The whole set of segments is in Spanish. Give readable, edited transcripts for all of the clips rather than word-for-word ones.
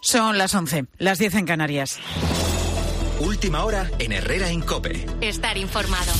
Son las 11, las 10 en Canarias. Última hora en Herrera en COPE. Estar informado.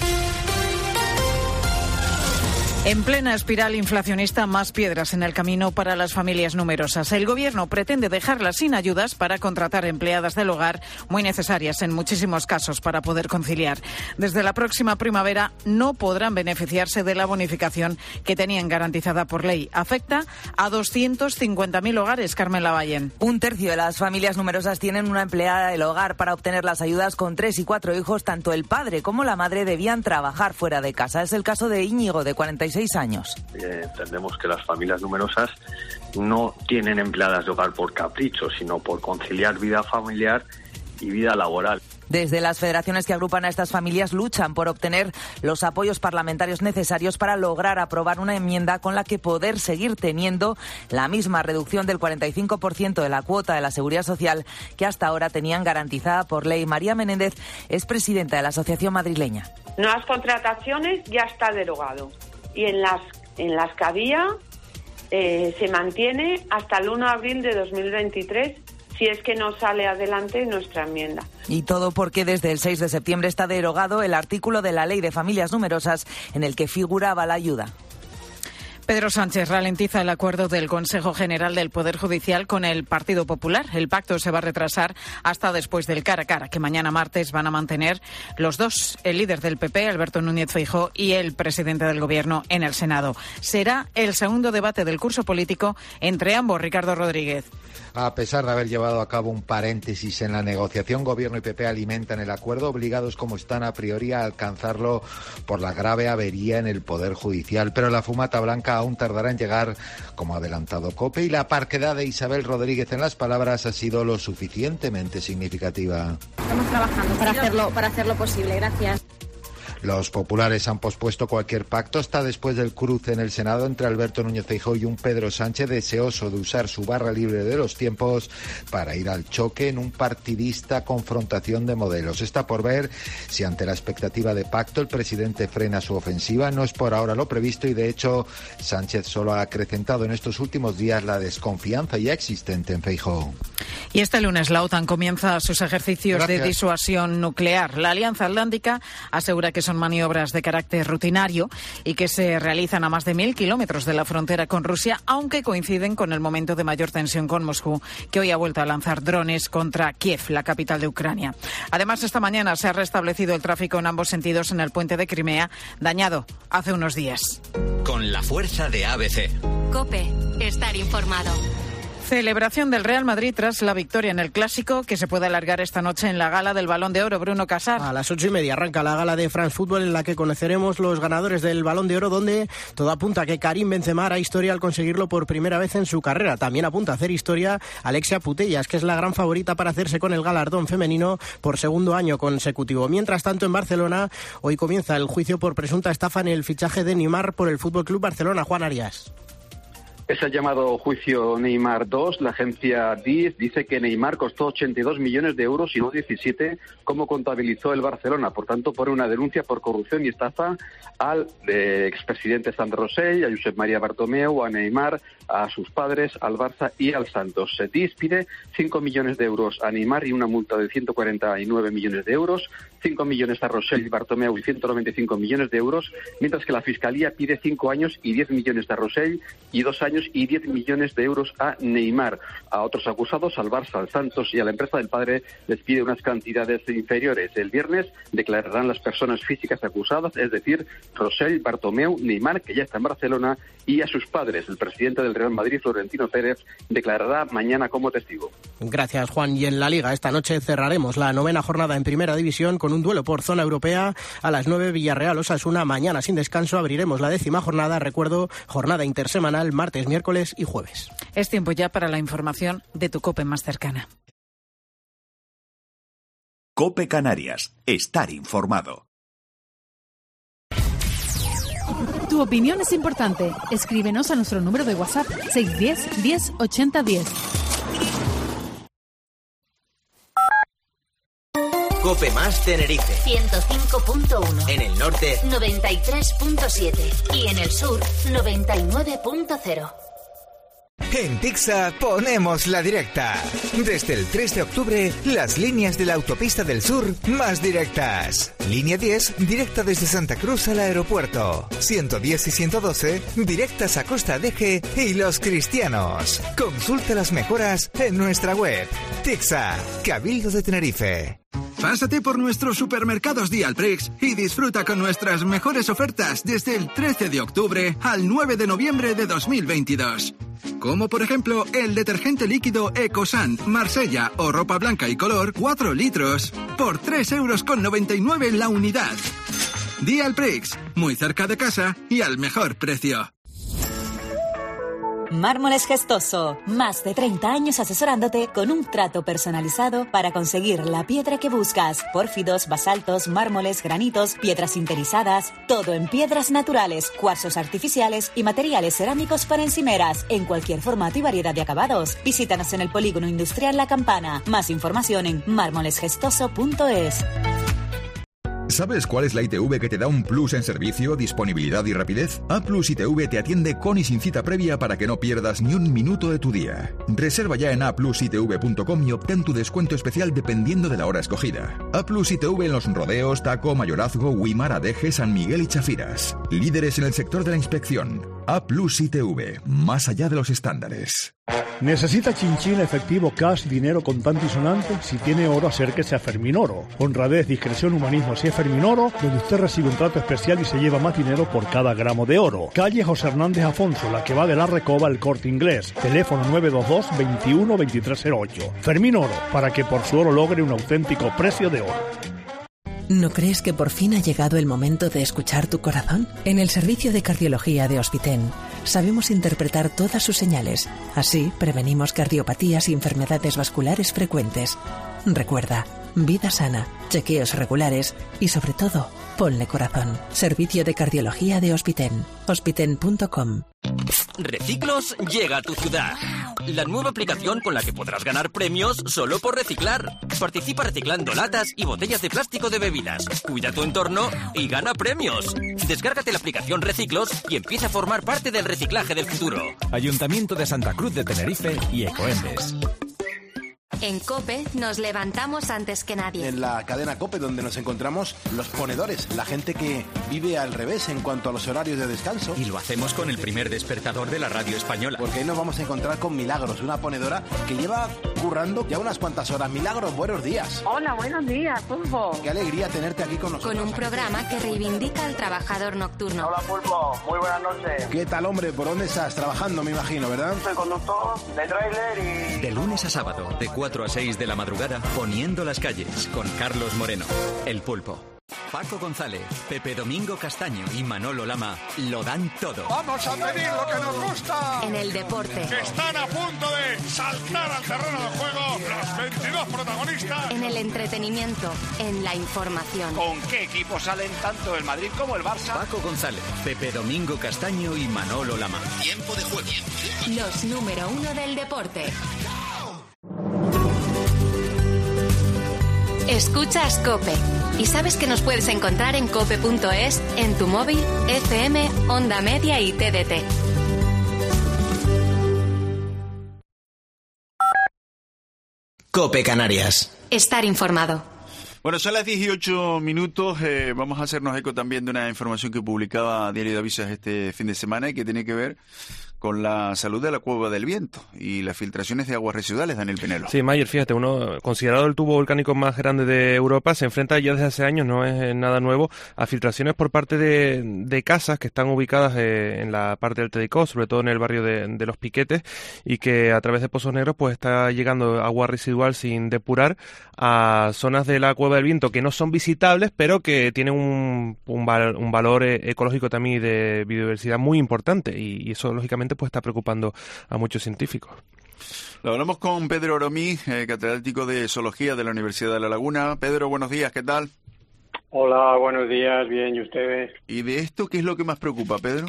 En plena espiral inflacionista, más piedras en el camino para las familias numerosas. El Gobierno pretende dejarlas sin ayudas para contratar empleadas del hogar, muy necesarias en muchísimos casos para poder conciliar. Desde la próxima primavera no podrán beneficiarse de la bonificación que tenían garantizada por ley. Afecta a 250.000 hogares, Carmen Lavallén. Un tercio de las familias numerosas tienen una empleada del hogar. Para obtener las ayudas con 3 y 4 hijos, tanto el padre como la madre debían trabajar fuera de casa. Es el caso de Íñigo, de 46 años. Entendemos que las familias numerosas no tienen empleadas de hogar por capricho, sino por conciliar vida familiar y vida laboral. Desde las federaciones que agrupan a estas familias luchan por obtener los apoyos parlamentarios necesarios para lograr aprobar una enmienda con la que poder seguir teniendo la misma reducción del 45% de la cuota de la Seguridad Social que hasta ahora tenían garantizada por ley. María Menéndez es presidenta de la Asociación Madrileña. Nuevas contrataciones ya está derogado. Y en las que había se mantiene hasta el 1 de abril de 2023 si es que no sale adelante nuestra enmienda. Y todo porque desde el 6 de septiembre está derogado el artículo de la Ley de Familias Numerosas en el que figuraba la ayuda. Pedro Sánchez ralentiza el acuerdo del Consejo General del Poder Judicial con el Partido Popular. El pacto se va a retrasar hasta después del cara a cara, que mañana martes van a mantener los dos, el líder del PP, Alberto Núñez Feijóo, y el presidente del Gobierno en el Senado. Será el segundo debate del curso político entre ambos, Ricardo Rodríguez. A pesar de haber llevado a cabo un paréntesis en la negociación, Gobierno y PP alimentan el acuerdo, obligados como están a priori a alcanzarlo por la grave avería en el Poder Judicial. Pero la fumata blanca aún tardará en llegar, como ha adelantado COPE, y la parquedad de Isabel Rodríguez en las palabras ha sido lo suficientemente significativa. Estamos trabajando para hacerlo posible. Gracias. Los populares han pospuesto cualquier pacto hasta después del cruce en el Senado entre Alberto Núñez Feijóo y un Pedro Sánchez deseoso de usar su barra libre de los tiempos para ir al choque en un partidista confrontación de modelos. Está por ver si ante la expectativa de pacto el presidente frena su ofensiva. No es por ahora lo previsto y de hecho Sánchez solo ha acrecentado en estos últimos días la desconfianza ya existente en Feijóo. Y este lunes la OTAN comienza sus ejercicios de disuasión nuclear. La Alianza Atlántica asegura que son maniobras de carácter rutinario y que se realizan a más de 1.000 kilómetros de la frontera con Rusia, aunque coinciden con el momento de mayor tensión con Moscú, que hoy ha vuelto a lanzar drones contra Kiev, la capital de Ucrania. Además, esta mañana se ha restablecido el tráfico en ambos sentidos en el puente de Crimea, dañado hace unos días. Con la fuerza de ABC. COPE. Estar informado. Celebración del Real Madrid tras la victoria en el Clásico, que se puede alargar esta noche en la gala del Balón de Oro. Bruno Casar. A las 8:30 arranca la gala de France Football, en la que conoceremos los ganadores del Balón de Oro, donde todo apunta a que Karim Benzema hará historia al conseguirlo por primera vez en su carrera. También apunta a hacer historia Alexia Putellas, que es la gran favorita para hacerse con el galardón femenino por segundo año consecutivo. Mientras tanto, en Barcelona, hoy comienza el juicio por presunta estafa en el fichaje de Neymar por el FC Barcelona. Juan Arias. Es el llamado juicio Neymar 2. La agencia DIS dice que Neymar costó 82 millones de euros y no 17, como contabilizó el Barcelona. Por tanto, pone una denuncia por corrupción y estafa al expresidente Sandro Rosell, a Josep María Bartomeu, a Neymar, a sus padres, al Barça y al Santos. DIS pide 5 millones de euros a Neymar y una multa de 149 millones de euros, 5 millones a Rosell y Bartomeu y 195 millones de euros, mientras que la Fiscalía pide 5 años y 10 millones a Rosell y 2 años y 10 millones de euros a Neymar. A otros acusados, al Barça, al Santos y a la empresa del padre, les pide unas cantidades inferiores. El viernes declararán las personas físicas acusadas, es decir, Rosell, Bartomeu, Neymar, que ya está en Barcelona, y a sus padres. El presidente del Real Madrid, Florentino Pérez, declarará mañana como testigo. Gracias, Juan. Y en la Liga, esta noche cerraremos la 9ª jornada en Primera División con un duelo por zona europea. A las 9, Villarreal-Osasuna. Mañana, sin descanso, abriremos la 10ª jornada. Recuerdo, jornada intersemanal, martes, miércoles y jueves. Es tiempo ya para la información de tu COPE más cercana. COPE Canarias. Estar informado. Tu opinión es importante. Escríbenos a nuestro número de WhatsApp 610 10 80 10. COPE más Tenerife 105.1. En el norte 93.7 y en el sur 99.0. En Tixa ponemos la directa. Desde el 3 de octubre, las líneas de la autopista del sur más directas. Línea 10, directa desde Santa Cruz al aeropuerto. 110 y 112, directas a Costa Deje y Los Cristianos. Consulta las mejoras en nuestra web. Tixa, Cabildo de Tenerife. Pásate por nuestros supermercados Dialprix y disfruta con nuestras mejores ofertas desde el 13 de octubre al 9 de noviembre de 2022. Como por ejemplo el detergente líquido Ecosant, Marsella o ropa blanca y color 4 litros por 3,99 € la unidad. Dialprix, muy cerca de casa y al mejor precio. Mármoles Gestoso, más de 30 años asesorándote con un trato personalizado para conseguir la piedra que buscas. Pórfidos, basaltos, mármoles, granitos, piedras sinterizadas, todo en piedras naturales, cuarzos artificiales y materiales cerámicos para encimeras, en cualquier formato y variedad de acabados. Visítanos en el Polígono Industrial La Campana. Más información en mármolesgestoso.es. ¿Sabes cuál es la ITV que te da un plus en servicio, disponibilidad y rapidez? A Plus ITV te atiende con y sin cita previa para que no pierdas ni un minuto de tu día. Reserva ya en aplusitv.com y obtén tu descuento especial dependiendo de la hora escogida. A Plus ITV en Los Rodeos, Taco, Mayorazgo, Huimar, Adeje, San Miguel y Chafiras. Líderes en el sector de la inspección. A Plus ITV, más allá de los estándares. ¿Necesita chinchín efectivo, cash, dinero contante y sonante? Si tiene oro, acérquese a Ferminoro. Honradez, discreción, humanismo. Si es Ferminoro, donde usted recibe un trato especial y se lleva más dinero por cada gramo de oro. Calle José Hernández Afonso, la que va de la Recoba al Corte Inglés. Teléfono 922 21 2308. Ferminoro, para que por su oro logre un auténtico precio de oro. ¿No crees que por fin ha llegado el momento de escuchar tu corazón? En el servicio de cardiología de Hospiten sabemos interpretar todas sus señales. Así prevenimos cardiopatías y enfermedades vasculares frecuentes. Recuerda, vida sana, chequeos regulares y sobre todo, ponle corazón. Servicio de cardiología de Hospiten. Hospiten.com. Reciclos llega a tu ciudad. La nueva aplicación con la que podrás ganar premios solo por reciclar. Participa reciclando latas y botellas de plástico de bebidas. Cuida tu entorno y gana premios. Descárgate la aplicación Reciclos y empieza a formar parte del reciclaje del futuro. Ayuntamiento de Santa Cruz de Tenerife y Ecoembes. En COPE nos levantamos antes que nadie. En la cadena COPE, donde nos encontramos los ponedores, la gente que vive al revés en cuanto a los horarios de descanso. Y lo hacemos con el primer despertador de la radio española. Porque ahí nos vamos a encontrar con Milagros, una ponedora que lleva currando ya unas cuantas horas. Milagros, buenos días. Hola, buenos días, Pulpo. Qué alegría tenerte aquí con nosotros. Con un programa que reivindica al trabajador nocturno. Hola, Pulpo. Muy buenas noches. ¿Qué tal, hombre? ¿Por dónde estás? Trabajando, me imagino, ¿verdad? Soy conductor de tráiler y... De lunes a sábado, de 4 a 6 de la madrugada, poniendo las calles, con Carlos Moreno, El Pulpo. Paco González, Pepe Domingo Castaño y Manolo Lama lo dan todo. ¡Vamos a pedir lo que nos gusta! En el deporte. Que están a punto de saltar al terreno de juego los 22 protagonistas. En el entretenimiento, en la información. ¿Con qué equipos salen tanto el Madrid como el Barça? Paco González, Pepe Domingo Castaño y Manolo Lama. Tiempo de juego. Los número 1 del deporte. Escuchas COPE y sabes que nos puedes encontrar en cope.es, en tu móvil, FM, Onda Media y TDT. COPE Canarias. Estar informado. Bueno, son las 18 minutos. Vamos a hacernos eco también de una información que publicaba Diario de Avisos este fin de semana y que tiene que ver con la salud de la Cueva del Viento y las filtraciones de aguas residuales, Daniel Penelo. Sí, Mayer, fíjate, uno considerado el tubo volcánico más grande de Europa, se enfrenta ya desde hace años, no es nada nuevo, a filtraciones por parte de casas que están ubicadas en la parte del Tedicó, sobre todo en el barrio de Los Piquetes, y que a través de pozos negros pues está llegando agua residual sin depurar a zonas de la Cueva del Viento que no son visitables, pero que tienen un valor ecológico también y de biodiversidad muy importante, y eso lógicamente pues está preocupando a muchos científicos. Lo hablamos con Pedro Oromí, catedrático de Zoología de la Universidad de La Laguna. Pedro, buenos días, ¿qué tal? Hola, buenos días, bien, ¿y ustedes? ¿Y de esto qué es lo que más preocupa, Pedro?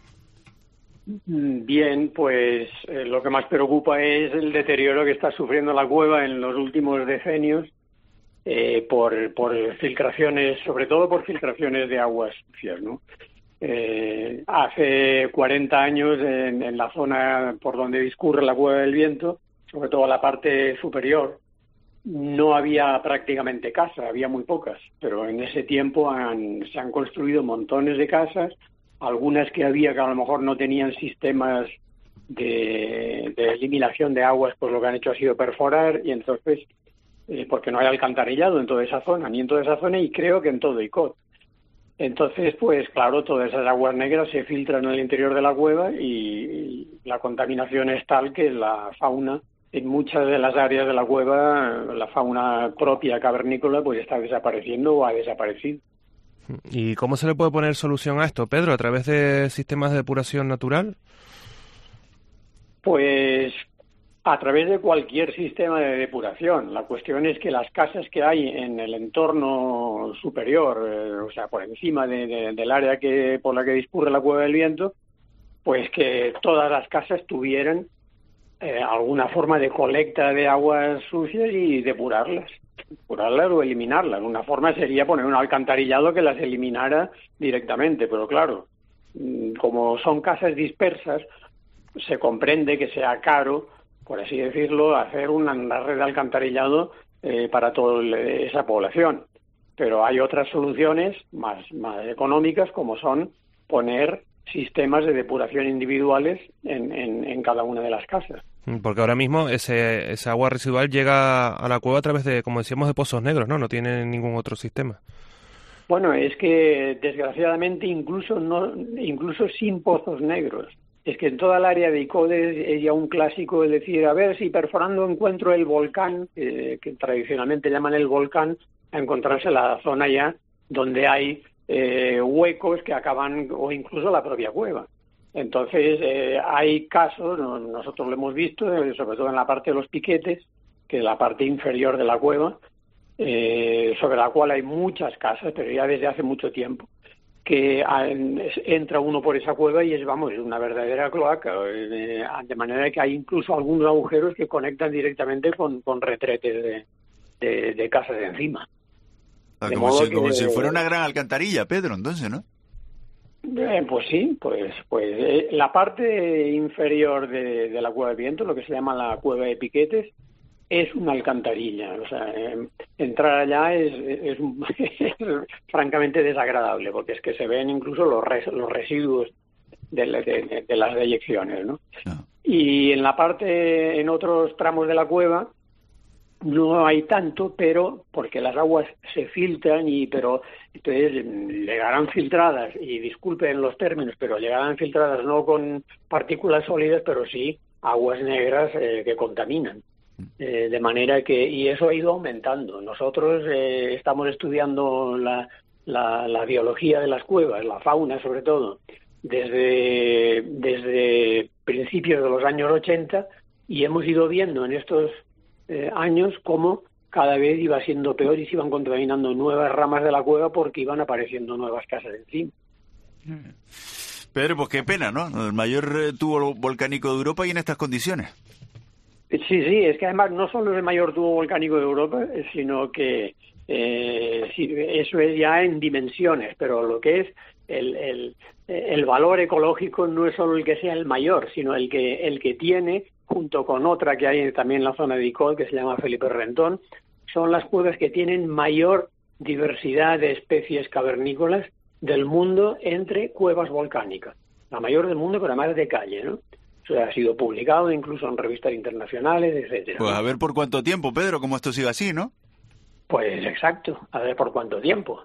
Bien, pues lo que más preocupa es el deterioro que está sufriendo la cueva en los últimos decenios por filtraciones, sobre todo por filtraciones de aguas sucias, ¿no? Hace 40 años en la zona por donde discurre la Cueva del Viento, sobre todo la parte superior, no había prácticamente casas, había muy pocas, pero en ese tiempo se han construido montones de casas, algunas que había que a lo mejor no tenían sistemas de eliminación de aguas, pues lo que han hecho ha sido perforar, y entonces, porque no hay alcantarillado en toda esa zona, ni en toda esa zona, y creo que en todo Icod. Entonces, pues claro, todas esas aguas negras se filtran en el interior de la cueva y la contaminación es tal que la fauna, en muchas de las áreas de la cueva, la fauna propia cavernícola pues está desapareciendo o ha desaparecido. ¿Y cómo se le puede poner solución a esto, Pedro? ¿A través de sistemas de depuración natural? Pues a través de cualquier sistema de depuración. La cuestión es que las casas que hay en el entorno superior, o sea, por encima del área por la que discurre la Cueva del Viento, pues que todas las casas tuvieran alguna forma de colecta de aguas sucias y depurarlas o eliminarlas. Una forma sería poner un alcantarillado que las eliminara directamente, pero claro, como son casas dispersas, se comprende que sea caro, por así decirlo, hacer una red de alcantarillado para toda esa población. Pero hay otras soluciones más económicas, como son poner sistemas de depuración individuales en cada una de las casas. Porque ahora mismo ese agua residual llega a la cueva a través de, como decíamos, de pozos negros, ¿no? No tiene ningún otro sistema. Bueno, es que desgraciadamente incluso sin pozos negros, es que en toda el área de Icod es ya un clásico el decir, a ver si perforando encuentro el volcán, que tradicionalmente llaman el volcán, a encontrarse la zona ya donde hay huecos que acaban, o incluso la propia cueva. Entonces hay casos, nosotros lo hemos visto, sobre todo en la parte de los piquetes, que es la parte inferior de la cueva, sobre la cual hay muchas casas, pero ya desde hace mucho tiempo, que entra uno por esa cueva y es una verdadera cloaca, de manera que hay incluso algunos agujeros que conectan directamente con retretes de casas de encima. Como si fuera una gran alcantarilla, Pedro, entonces, ¿no? Pues sí, pues la parte inferior de la Cueva del Viento, lo que se llama la Cueva de Piquetes, es una alcantarilla. O sea, entrar allá es francamente desagradable, porque es que se ven incluso los residuos de las deyecciones, ¿no? No. Y en otros tramos de la cueva no hay tanto, pero porque las aguas se filtran pero entonces llegarán filtradas, y disculpen los términos, pero llegarán filtradas no con partículas sólidas, pero sí aguas negras que contaminan. De manera que, y eso ha ido aumentando. Nosotros estamos estudiando la biología de las cuevas, la fauna sobre todo, desde principios de los años 80, y hemos ido viendo en estos años cómo cada vez iba siendo peor y se iban contaminando nuevas ramas de la cueva porque iban apareciendo nuevas casas encima. Pedro, pues qué pena, ¿no? El mayor tubo volcánico de Europa y en estas condiciones. Sí, es que además no solo es el mayor tubo volcánico de Europa, sino que eso es ya en dimensiones, pero lo que es el valor ecológico no es solo el que sea el mayor, sino el que tiene, junto con otra que hay también en la zona de Icod, que se llama Felipe Rentón, son las cuevas que tienen mayor diversidad de especies cavernícolas del mundo entre cuevas volcánicas. La mayor del mundo, pero además de calle, ¿no? Eso ha sido publicado incluso en revistas internacionales, etcétera. Pues a ver por cuánto tiempo, Pedro, como esto sigue así, ¿no? Pues exacto, a ver por cuánto tiempo.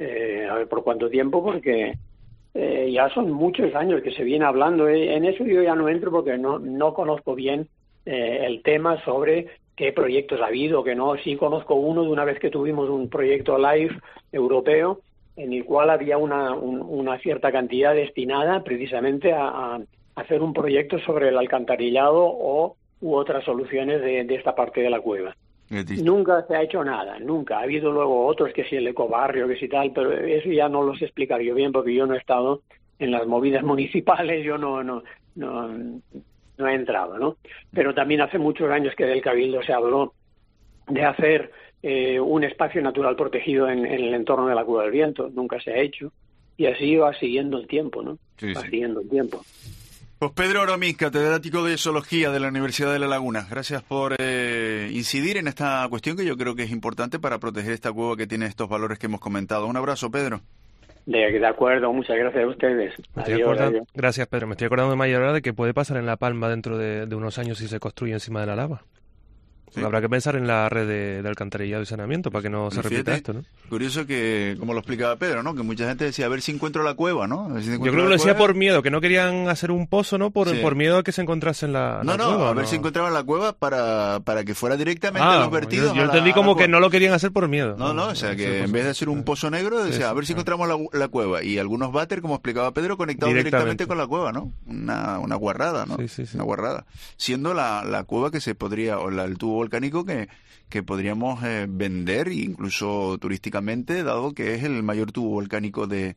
Porque ya son muchos años que se viene hablando. En eso yo ya no entro porque no conozco bien el tema sobre qué proyectos ha habido, que no. Sí conozco uno de una vez que tuvimos un proyecto LIFE europeo en el cual había una cierta cantidad destinada precisamente a hacer un proyecto sobre el alcantarillado u otras soluciones de esta parte de la cueva. Nunca se ha hecho nada, nunca. Ha habido luego otros que si el ecobarrio, que si tal, pero eso ya no lo sé explicar yo bien porque yo no he estado en las movidas municipales, yo no he entrado, ¿no? Pero también hace muchos años que del Cabildo se habló de hacer un espacio natural protegido en el entorno de la Cueva del Viento, nunca se ha hecho. y así va siguiendo el tiempo, ¿no? Siguiendo el tiempo. Pues Pedro Oromiz, catedrático de Zoología de la Universidad de La Laguna, gracias por incidir en esta cuestión que yo creo que es importante para proteger esta cueva que tiene estos valores que hemos comentado. Un abrazo, Pedro. De acuerdo, muchas gracias a ustedes. Adiós. Gracias, Pedro. Me estoy acordando de mayor hora de que puede pasar en La Palma dentro de unos años si se construye encima de la lava. Sí. Habrá que pensar en la red de alcantarillado y saneamiento para que no se repita esto, ¿no? Curioso que, como lo explicaba Pedro, ¿no? Que mucha gente decía, a ver si encuentro la cueva, ¿no? Yo creo que lo decía por miedo, que no querían hacer un pozo, ¿no? Por miedo a que se encontrasen la cueva. A ver si encontraban la cueva para que fuera directamente a los vertidos. Yo entendí como que no lo querían hacer por miedo. No, o sea, que en vez de hacer un pozo negro, decía, a ver si encontramos la cueva. Y algunos váter, como explicaba Pedro, conectados directamente con la cueva, ¿no? Una guarrada, ¿no? Sí. Una guarrada. Siendo la cueva que se podría, o el tubo volcánico que podríamos vender incluso turísticamente, dado que es el mayor tubo volcánico de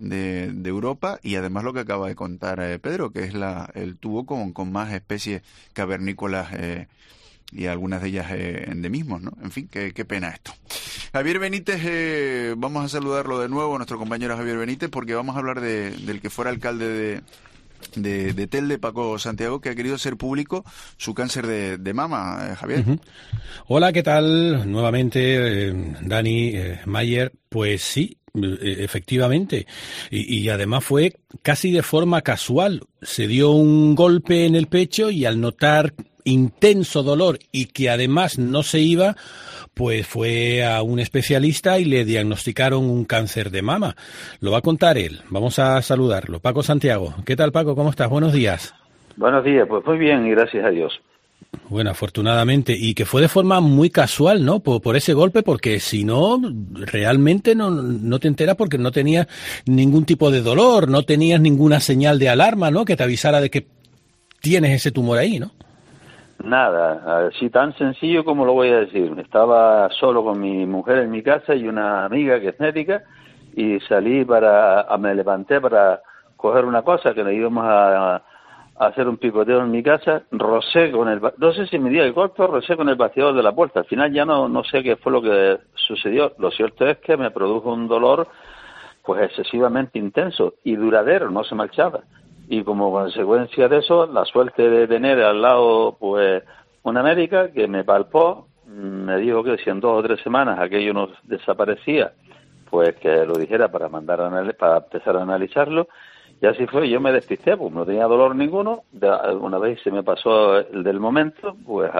Europa, y además lo que acaba de contar Pedro, que es el tubo con más especies cavernícolas y algunas de ellas endemismos, ¿no? En fin, qué pena esto. Javier Benítez, vamos a saludarlo de nuevo, nuestro compañero Javier Benítez, porque vamos a hablar del que fuera alcalde de Telde, Paco Santiago, que ha querido hacer público su cáncer de mama, Javier. Hola, ¿qué tal? Nuevamente, Dani, Mayer. Pues sí, efectivamente. Y además fue casi de forma casual. Se dio un golpe en el pecho y al notar intenso dolor y que además no se iba, pues fue a un especialista y le diagnosticaron un cáncer de mama. Lo va a contar él. Vamos a saludarlo. Paco Santiago. ¿Qué tal, Paco? ¿Cómo estás? Buenos días. Buenos días. Pues muy bien y gracias a Dios. Bueno, afortunadamente. Y que fue de forma muy casual, ¿no? Por ese golpe, porque si no, realmente no te enteras porque no tenías ningún tipo de dolor, no tenías ninguna señal de alarma, ¿no? Que te avisara de que tienes ese tumor ahí, ¿no? Nada, así tan sencillo como lo voy a decir. Estaba solo con mi mujer en mi casa y una amiga que es médica, y salí me levanté para coger una cosa, que le íbamos a hacer un picoteo en mi casa, rocé no sé si me dio el golpe, rocé con el vaciador de la puerta. Al final ya no sé qué fue lo que sucedió. Lo cierto es que me produjo un dolor pues excesivamente intenso y duradero, no se marchaba. Y como consecuencia de eso, la suerte de tener al lado pues una médica que me palpó, me dijo que si en 2 o 3 semanas aquello no desaparecía, pues que lo dijera para empezar a analizarlo. Y así fue, yo me despisté, pues no tenía dolor ninguno. Una vez se me pasó el del momento, pues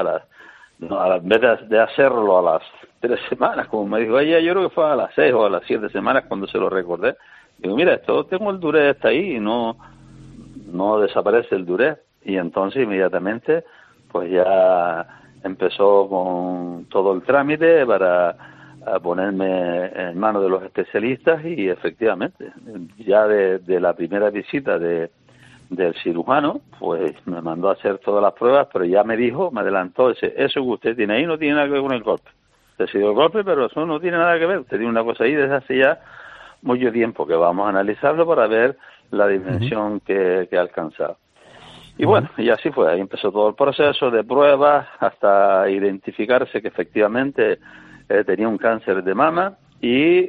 en vez de hacerlo a las 3 semanas, como me dijo ella, yo creo que fue a las 6 o a las 7 semanas cuando se lo recordé. Digo, mira, tengo el durez hasta ahí y no desaparece el durez. Y entonces inmediatamente pues ya empezó con todo el trámite para ponerme en manos de los especialistas, y efectivamente ya de la primera visita del cirujano pues me mandó a hacer todas las pruebas, pero ya me adelantó, eso que usted tiene ahí no tiene nada que ver con el golpe. Usted se dio el golpe, pero eso no tiene nada que ver, usted tiene una cosa ahí desde hace ya mucho tiempo, que vamos a analizarlo para ver la dimensión que ha alcanzado. Y bueno, y así fue, ahí empezó todo el proceso de pruebas hasta identificarse que efectivamente tenía un cáncer de mama, y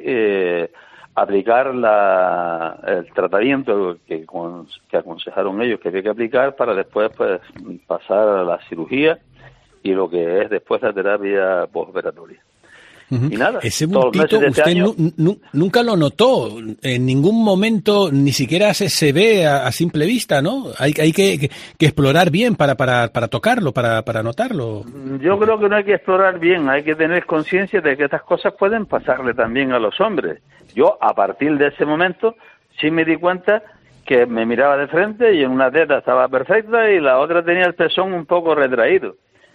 aplicar el tratamiento que aconsejaron ellos que había que aplicar para después pues pasar a la cirugía y lo que es después la terapia postoperatoria. Y nada, ese bultito usted nunca lo notó en ningún momento, ni siquiera se ve a simple vista, ¿no? Hay que explorar bien para tocarlo, para notarlo. Yo creo que no hay que explorar bien, hay que tener conciencia de que estas cosas pueden pasarle también a los hombres. Yo, a partir de ese momento, sí me di cuenta que me miraba de frente y en una teta estaba perfecta y la otra tenía el pezón un poco retraído.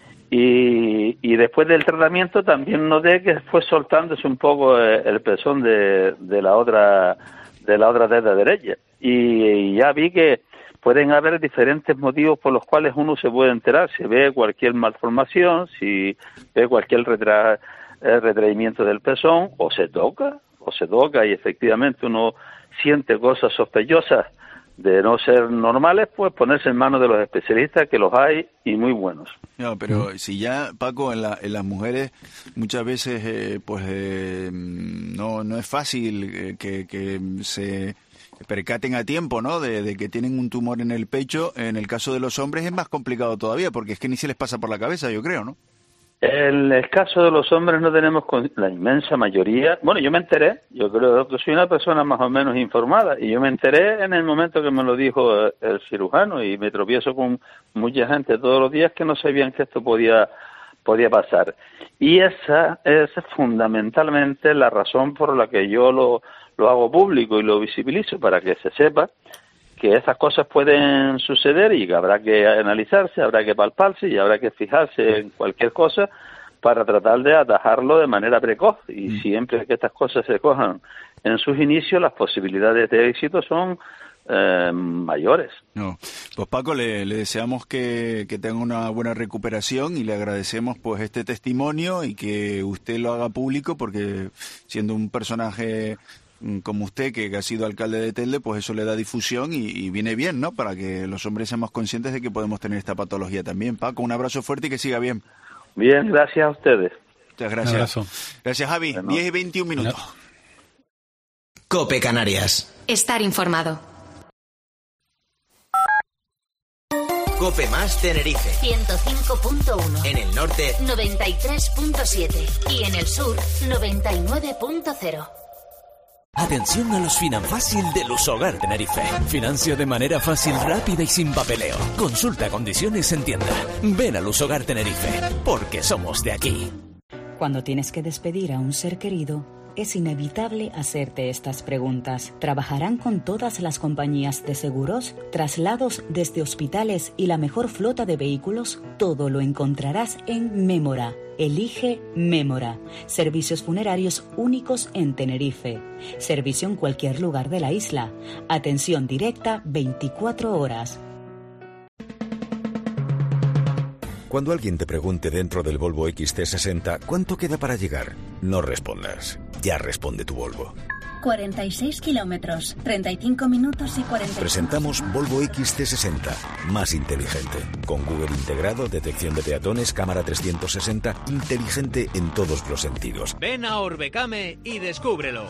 Y después del tratamiento también noté que fue soltándose un poco el pezón de la otra teta derecha, y ya vi que pueden haber diferentes motivos por los cuales uno se puede enterar. Si ve cualquier malformación, si ve cualquier retraimiento del pezón, o se toca y efectivamente uno siente cosas sospechosas de no ser normales, pues ponerse en manos de los especialistas, que los hay y muy buenos. No, pero si ya, Paco, en las mujeres muchas veces no es fácil que percaten a tiempo, ¿no?, de que tienen un tumor en el pecho. En el caso de los hombres es más complicado todavía, porque es que ni se les pasa por la cabeza, yo creo, ¿no? En el caso de los hombres no tenemos la inmensa mayoría. Bueno, yo me enteré, yo creo que soy una persona más o menos informada, y yo me enteré en el momento que me lo dijo el cirujano, y me tropiezo con mucha gente todos los días que no sabían que esto podía pasar. Y esa es fundamentalmente la razón por la que yo lo hago público y lo visibilizo, para que se sepa que esas cosas pueden suceder y que habrá que analizarse, habrá que palparse y habrá que fijarse en cualquier cosa para tratar de atajarlo de manera precoz. Y siempre que estas cosas se cojan en sus inicios, las posibilidades de éxito son mayores. No, pues Paco, le deseamos que tenga una buena recuperación y le agradecemos pues este testimonio y que usted lo haga público, porque siendo un personaje como usted, que ha sido alcalde de Telde, pues eso le da difusión y viene bien, ¿no?, para que los hombres seamos conscientes de que podemos tener esta patología también. Paco, un abrazo fuerte y que siga bien. Bien, gracias a ustedes. Muchas gracias. Un abrazo. Gracias, Javi. Bueno. 10 y 21 minutos. COPE Canarias. Estar informado. COPE más Tenerife. 105.1. En el norte, 93.7. Y en el sur, 99.0. Atención a los Finanfácil de Lusogar Tenerife. Financio de manera fácil, rápida y sin papeleo. Consulta condiciones en tienda. Ven a Lusogar Tenerife, porque somos de aquí. Cuando tienes que despedir a un ser querido, es inevitable hacerte estas preguntas. ¿Trabajarán con todas las compañías de seguros? ¿Traslados desde hospitales y la mejor flota de vehículos? Todo lo encontrarás en Mémora. Elige Mémora. Servicios funerarios únicos en Tenerife. Servicio en cualquier lugar de la isla. Atención directa 24 horas. Cuando alguien te pregunte dentro del Volvo XC60 ¿cuánto queda para llegar? No respondas. Ya responde tu Volvo. 46 kilómetros, 35 minutos y 40. Presentamos Volvo XC60, más inteligente. Con Google integrado, detección de peatones, cámara 360, inteligente en todos los sentidos. Ven a Orbecame y descúbrelo.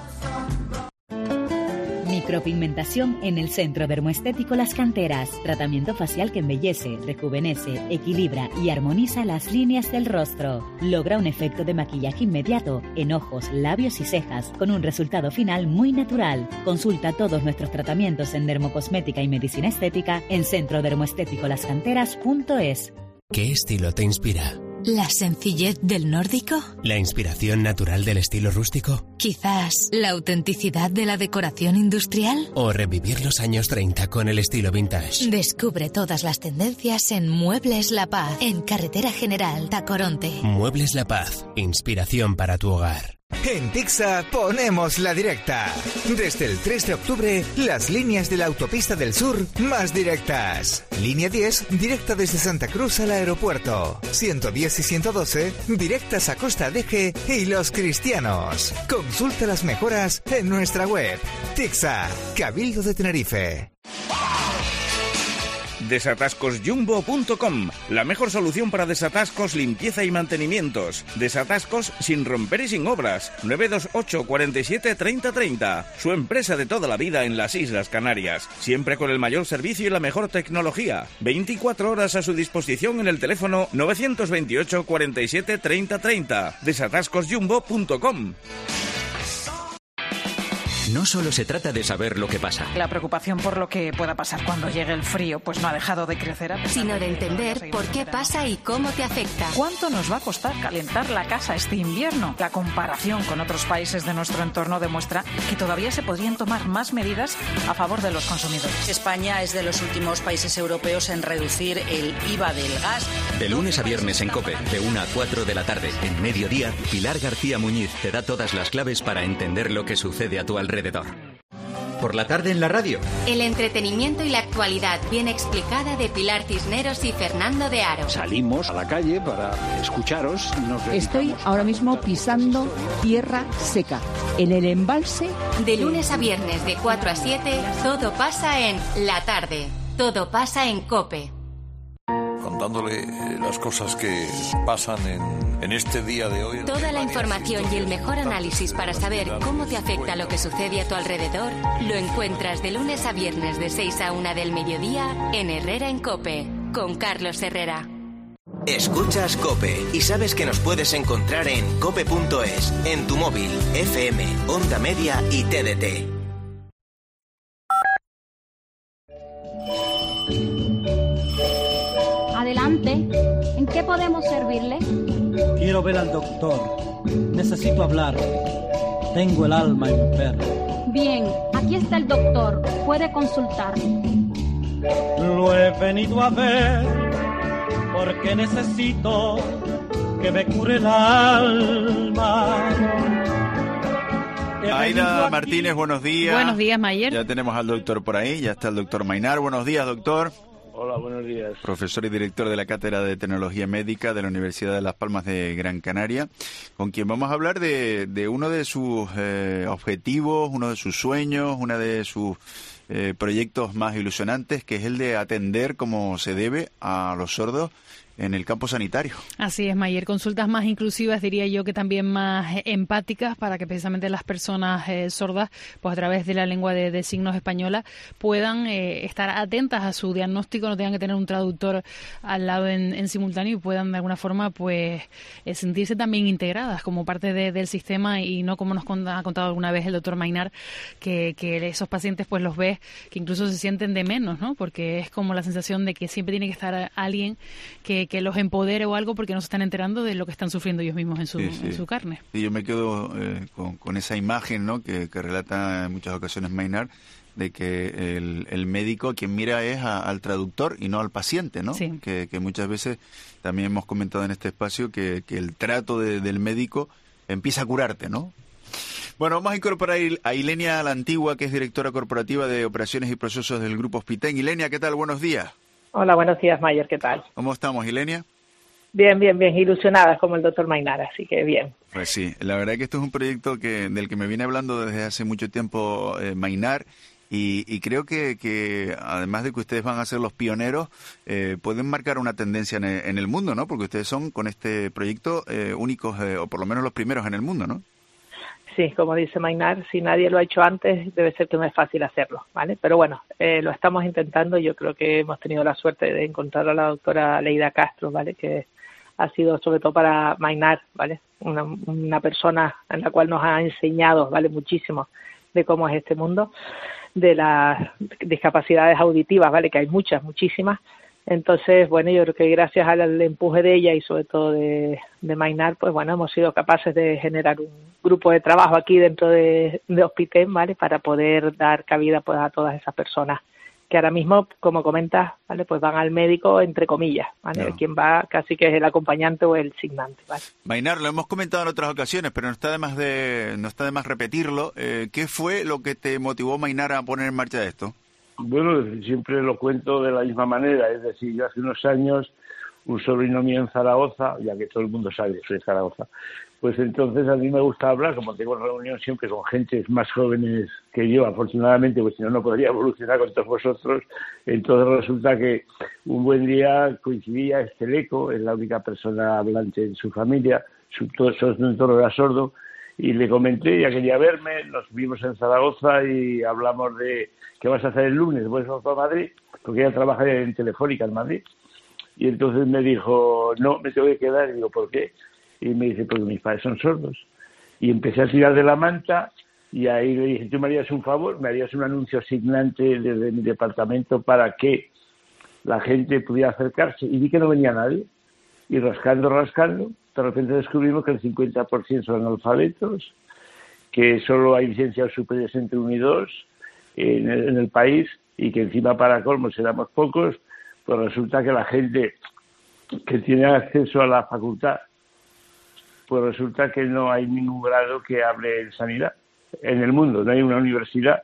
Micropigmentación en el Centro Dermoestético Las Canteras. Tratamiento facial que embellece, rejuvenece, equilibra y armoniza las líneas del rostro. Logra un efecto de maquillaje inmediato en ojos, labios y cejas, con un resultado final muy natural. Consulta todos nuestros tratamientos en dermocosmética y medicina estética en centrodermoestéticolascanteras.es. ¿Qué estilo te inspira? ¿La sencillez del nórdico? ¿La inspiración natural del estilo rústico? ¿Quizás la autenticidad de la decoración industrial? ¿O revivir los años 30 con el estilo vintage? Descubre todas las tendencias en Muebles La Paz, en Carretera General Tacoronte. Muebles La Paz, inspiración para tu hogar. En Tixa ponemos la directa. Desde el 3 de octubre, las líneas de la autopista del sur más directas. Línea 10, directa desde Santa Cruz al aeropuerto. 110 y 112, directas a Costa Deje y Los Cristianos. Consulta las mejoras en nuestra web. Tixa, Cabildo de Tenerife. Desatascosjumbo.com, la mejor solución para desatascos, limpieza y mantenimientos. Desatascos sin romper y sin obras. 928 47 30 30. Su empresa de toda la vida en las Islas Canarias. Siempre con el mayor servicio y la mejor tecnología. 24 horas a su disposición en el teléfono 928 47 30 30. Desatascosjumbo.com. No solo se trata de saber lo que pasa. La preocupación por lo que pueda pasar cuando llegue el frío pues no ha dejado de crecer. Sino de entender por qué pasa y cómo te afecta. ¿Cuánto nos va a costar calentar la casa este invierno? La comparación con otros países de nuestro entorno demuestra que todavía se podrían tomar más medidas a favor de los consumidores. España es de los últimos países europeos en reducir el IVA del gas. De lunes a viernes en COPE, de 1 a 4 de la tarde. En mediodía, Pilar García Muñiz te da todas las claves para entender lo que sucede a tu alrededor. Por la tarde en la radio. El entretenimiento y la actualidad bien explicada de Pilar Cisneros y Fernando de Aro. Salimos a la calle para escucharos. Estoy ahora mismo pisando tierra seca, en el embalse. De lunes a viernes de 4 a 7, todo pasa en La Tarde. Todo pasa en COPE. contándole las cosas que pasan en este día de hoy. Toda la información y el mejor análisis para saber cómo te afecta lo que sucede a tu alrededor lo encuentras de lunes a viernes de 6 a 1 del mediodía en Herrera en COPE, con Carlos Herrera. Escuchas COPE y sabes que nos puedes encontrar en cope.es, en tu móvil, FM, Onda Media y TDT. Adelante, ¿en qué podemos servirle? Quiero ver al doctor. Necesito hablar. Tengo el alma enferma. Bien, aquí está el doctor. Puede consultar. Lo he venido a ver porque necesito que me cure el alma. Aida Martínez, buenos días. Buenos días, Mayer. Ya tenemos al doctor por ahí, ya está el doctor Mainar. Buenos días, doctor. Hola, buenos días. Profesor y director de la Cátedra de Tecnología Médica de la Universidad de Las Palmas de Gran Canaria, con quien vamos a hablar de uno de sus objetivos, uno de sus sueños, uno de sus proyectos más ilusionantes, que es el de atender como se debe a los sordos en el campo sanitario. Así es, Mayer. Consultas más inclusivas, diría yo, que también más empáticas, para que precisamente las personas sordas, pues a través de la lengua de signos española, puedan estar atentas a su diagnóstico, no tengan que tener un traductor al lado en simultáneo, y puedan de alguna forma pues sentirse también integradas como parte del sistema, y no como nos ha contado alguna vez el doctor Mainar, que esos pacientes pues los ves que incluso se sienten de menos, ¿no? Porque es como la sensación de que siempre tiene que estar alguien que los empodere o algo, porque no se están enterando de lo que están sufriendo ellos mismos en su carne. Y yo me quedo con esa imagen, ¿no?, que relata en muchas ocasiones Mainar, de que el médico quien mira es al traductor y no al paciente, ¿no? Sí. Que muchas veces también hemos comentado en este espacio que el trato del médico empieza a curarte, ¿no? Bueno, vamos a incorporar a Ilenia La Antigua, que es directora corporativa de operaciones y procesos del Grupo Hospitén. Ilenia, ¿qué tal? Buenos días. Hola, buenos días, Mayer, ¿qué tal? ¿Cómo estamos, Ilenia? Bien, ilusionadas como el doctor Mainar, así que bien. Pues sí, la verdad es que esto es un proyecto del que me viene hablando desde hace mucho tiempo Mainar, y creo que además de que ustedes van a ser los pioneros, pueden marcar una tendencia en el mundo, ¿no? Porque ustedes son, con este proyecto, únicos, o por lo menos los primeros en el mundo, ¿no? Sí, como dice Mainar, si nadie lo ha hecho antes, debe ser que no es fácil hacerlo, ¿vale? Pero bueno, lo estamos intentando. Yo creo que hemos tenido la suerte de encontrar a la doctora Leida Castro, ¿vale? Que ha sido sobre todo para Mainar, ¿vale? Una persona en la cual nos ha enseñado, ¿vale?, muchísimo de cómo es este mundo de las discapacidades auditivas, ¿vale?, que hay muchísimas. Entonces, bueno, yo creo que gracias al empuje de ella y sobre todo de Mainar, pues bueno, hemos sido capaces de generar un grupo de trabajo aquí dentro de Hospitén, ¿vale?, para poder dar cabida pues a todas esas personas que ahora mismo, como comentas, ¿vale?, pues van al médico entre comillas, ¿vale? Claro. Quien va casi que es el acompañante o el signante, ¿vale? Mainar, lo hemos comentado en otras ocasiones, pero no está de más repetirlo. ¿Qué fue lo que te motivó, Mainar, a poner en marcha esto? Bueno, siempre lo cuento de la misma manera, es decir, yo hace unos años, un sobrino mío en Zaragoza, ya que todo el mundo sabe que soy de Zaragoza, pues entonces a mí me gusta hablar, como tengo reunión siempre con gentes más jóvenes que yo, afortunadamente, pues si no, no podría evolucionar con todos vosotros. Entonces resulta que un buen día coincidía Esteleco, es la única persona hablante en su familia, todo su entorno era sordo, y le comenté, ya quería verme, nos vimos en Zaragoza y hablamos de ¿qué vas a hacer el lunes? ¿Vas a Madrid? Porque ella trabaja en Telefónica en Madrid. Y entonces me dijo, no, me tengo que quedar. Y digo, ¿por qué? Y me dice, porque mis padres son sordos. Y empecé a tirar de la manta, y ahí le dije, ¿tú me harías un favor? ¿Me harías un anuncio asignante desde mi departamento para que la gente pudiera acercarse? Y vi que no venía nadie. Y rascando, de repente descubrimos que el 50% son analfabetos, que solo hay licenciados superiores entre 1 y 2 en el país, y que encima, para colmos, éramos pocos. Pues resulta que la gente que tiene acceso a la facultad, pues resulta que no hay ningún grado que hable en sanidad en el mundo, no hay una universidad.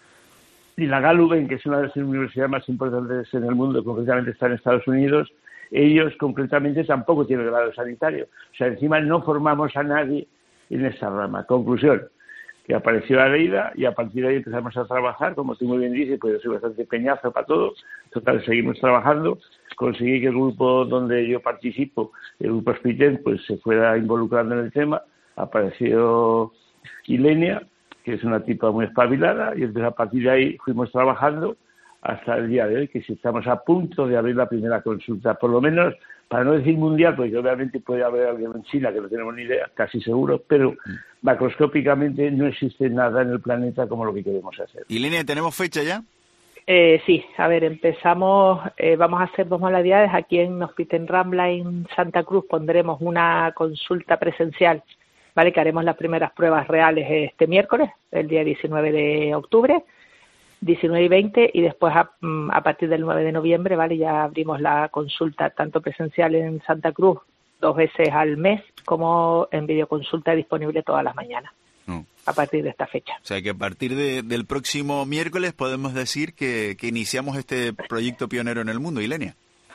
Y la Gallaudet, que es una de las universidades más importantes en el mundo, concretamente está en Estados Unidos, ellos concretamente tampoco tienen grado sanitario. O sea, encima no formamos a nadie en esa rama. Conclusión, que apareció la Leida y a partir de ahí empezamos a trabajar, como tú muy bien dices, pues yo soy bastante peñazo para todo. Total, seguimos trabajando conseguí que el grupo donde yo participo, el grupo Spiten, pues se fuera involucrando en el tema. Apareció Ilenia, que es una tipa muy espabilada, y entonces a partir de ahí fuimos trabajando hasta el día de hoy, que si estamos a punto de abrir la primera consulta, por lo menos, para no decir mundial, porque obviamente puede haber alguien en China que no tenemos ni idea, casi seguro, pero macroscópicamente no existe nada en el planeta como lo que queremos hacer. Ilenia, ¿tenemos fecha ya? Sí, a ver, empezamos, vamos a hacer 2 modalidades. Aquí en Hospital Rambla, en Santa Cruz, pondremos una consulta presencial, ¿vale? Que haremos las primeras pruebas reales este miércoles, el día 19 de octubre, 19 y 20, y después a partir del 9 de noviembre, ¿vale? Ya abrimos la consulta tanto presencial en Santa Cruz 2 veces al mes, como en videoconsulta disponible todas las mañanas. A partir de esta fecha. O sea que a partir del próximo miércoles podemos decir que iniciamos este proyecto pionero en el mundo, Ilenia.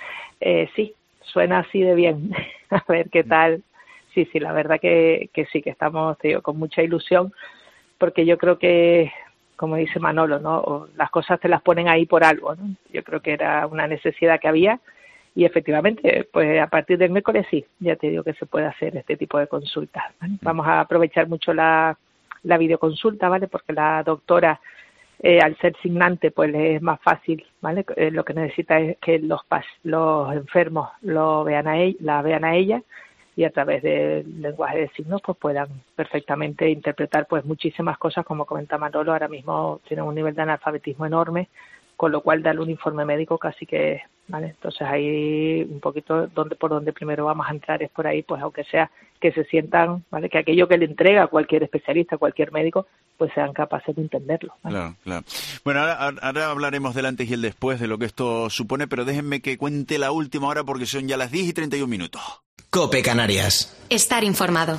Sí, suena así de bien. A ver qué tal. Sí, la verdad que sí, que estamos, te digo, con mucha ilusión, porque yo creo que, como dice Manolo, ¿no? Las cosas te las ponen ahí por algo, ¿no? Yo creo que era una necesidad que había y efectivamente, pues a partir del miércoles sí, ya te digo que se puede hacer este tipo de consultas, ¿vale? Vamos a aprovechar mucho la videoconsulta, ¿vale? Porque la doctora, al ser signante, pues le es más fácil, ¿vale? Lo que necesita es que los enfermos la vean a ella y a través del lenguaje de signos pues puedan perfectamente interpretar pues muchísimas cosas, como comenta Manolo. Ahora mismo tienen un nivel de analfabetismo enorme, con lo cual darle un informe médico casi que, ¿vale? Entonces ahí un poquito por donde primero vamos a entrar es por ahí, pues aunque sea que se sientan, ¿vale? Que aquello que le entrega cualquier especialista, cualquier médico, pues sean capaces de entenderlo, ¿vale? Claro. Bueno, ahora hablaremos del antes y el después de lo que esto supone, pero déjenme que cuente la última hora porque son ya las 10:31. COPE Canarias. Estar informado.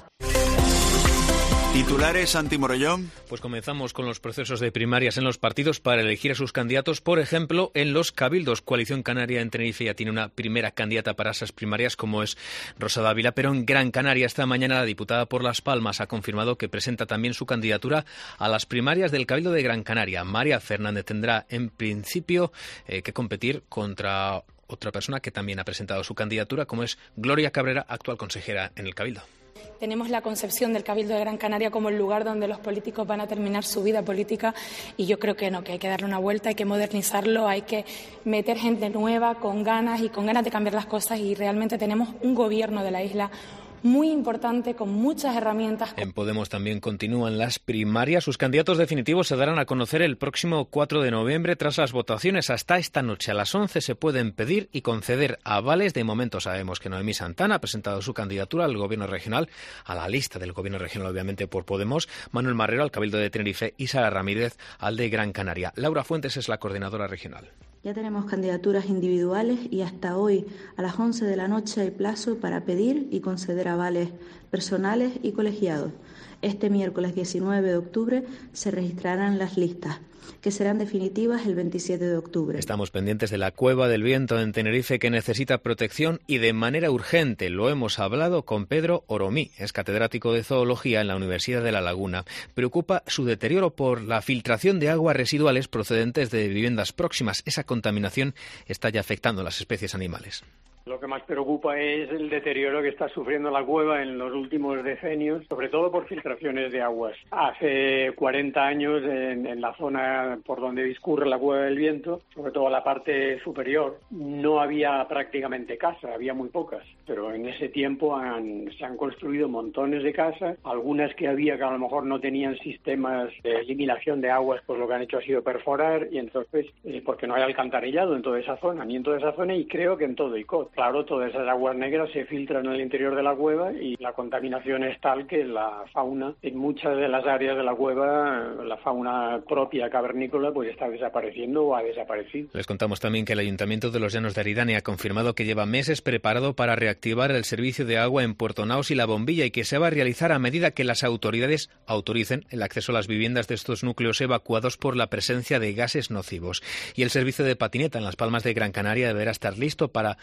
Titulares, Santi Morollón. Pues comenzamos con los procesos de primarias en los partidos para elegir a sus candidatos, por ejemplo, en los cabildos. Coalición Canaria en Tenerife ya tiene una primera candidata para esas primarias, como es Rosa Dávila, pero en Gran Canaria esta mañana la diputada por Las Palmas ha confirmado que presenta también su candidatura a las primarias del Cabildo de Gran Canaria. María Fernández tendrá, en principio, que competir contra otra persona que también ha presentado su candidatura, como es Gloria Cabrera, actual consejera en el Cabildo. Tenemos la concepción del Cabildo de Gran Canaria como el lugar donde los políticos van a terminar su vida política y yo creo que no, que hay que darle una vuelta, hay que modernizarlo, hay que meter gente nueva con ganas de cambiar las cosas y realmente tenemos un gobierno de la isla muy importante, con muchas herramientas. En Podemos también continúan las primarias. Sus candidatos definitivos se darán a conocer el próximo 4 de noviembre tras las votaciones. Hasta esta noche a las 11 se pueden pedir y conceder avales. De momento sabemos que Noemí Santana ha presentado su candidatura al gobierno regional, a la lista del gobierno regional obviamente por Podemos, Manuel Marrero al Cabildo de Tenerife y Sara Ramírez al de Gran Canaria. Laura Fuentes es la coordinadora regional. Ya tenemos candidaturas individuales y hasta hoy a las 11 de la noche hay plazo para pedir y conceder avales personales y colegiados. Este miércoles 19 de octubre se registrarán las listas, que serán definitivas el 27 de octubre. Estamos pendientes de la Cueva del Viento en Tenerife, que necesita protección y de manera urgente. Lo hemos hablado con Pedro Oromí, es catedrático de Zoología en la Universidad de La Laguna. Preocupa su deterioro por la filtración de aguas residuales procedentes de viviendas próximas. Esa contaminación está ya afectando a las especies animales. Lo que más preocupa es el deterioro que está sufriendo la cueva en los últimos decenios, sobre todo por filtraciones de aguas. Hace 40 años, en la zona por donde discurre la Cueva del Viento, sobre todo la parte superior, no había prácticamente casas, había muy pocas. Pero en ese tiempo se han construido montones de casas, algunas que había que a lo mejor no tenían sistemas de eliminación de aguas, pues lo que han hecho ha sido perforar, y entonces, porque no hay alcantarillado en toda esa zona, ni en toda esa zona, y creo que en todo Icod. Claro, todas esas aguas negras se filtran en el interior de la cueva y la contaminación es tal que la fauna, en muchas de las áreas de la cueva, la fauna propia cavernícola, pues está desapareciendo o ha desaparecido. Les contamos también que el Ayuntamiento de los Llanos de Aridane ha confirmado que lleva meses preparado para reactivar el servicio de agua en Puerto Naos y La Bombilla y que se va a realizar a medida que las autoridades autoricen el acceso a las viviendas de estos núcleos evacuados por la presencia de gases nocivos. Y el servicio de patineta en Las Palmas de Gran Canaria deberá estar listo para su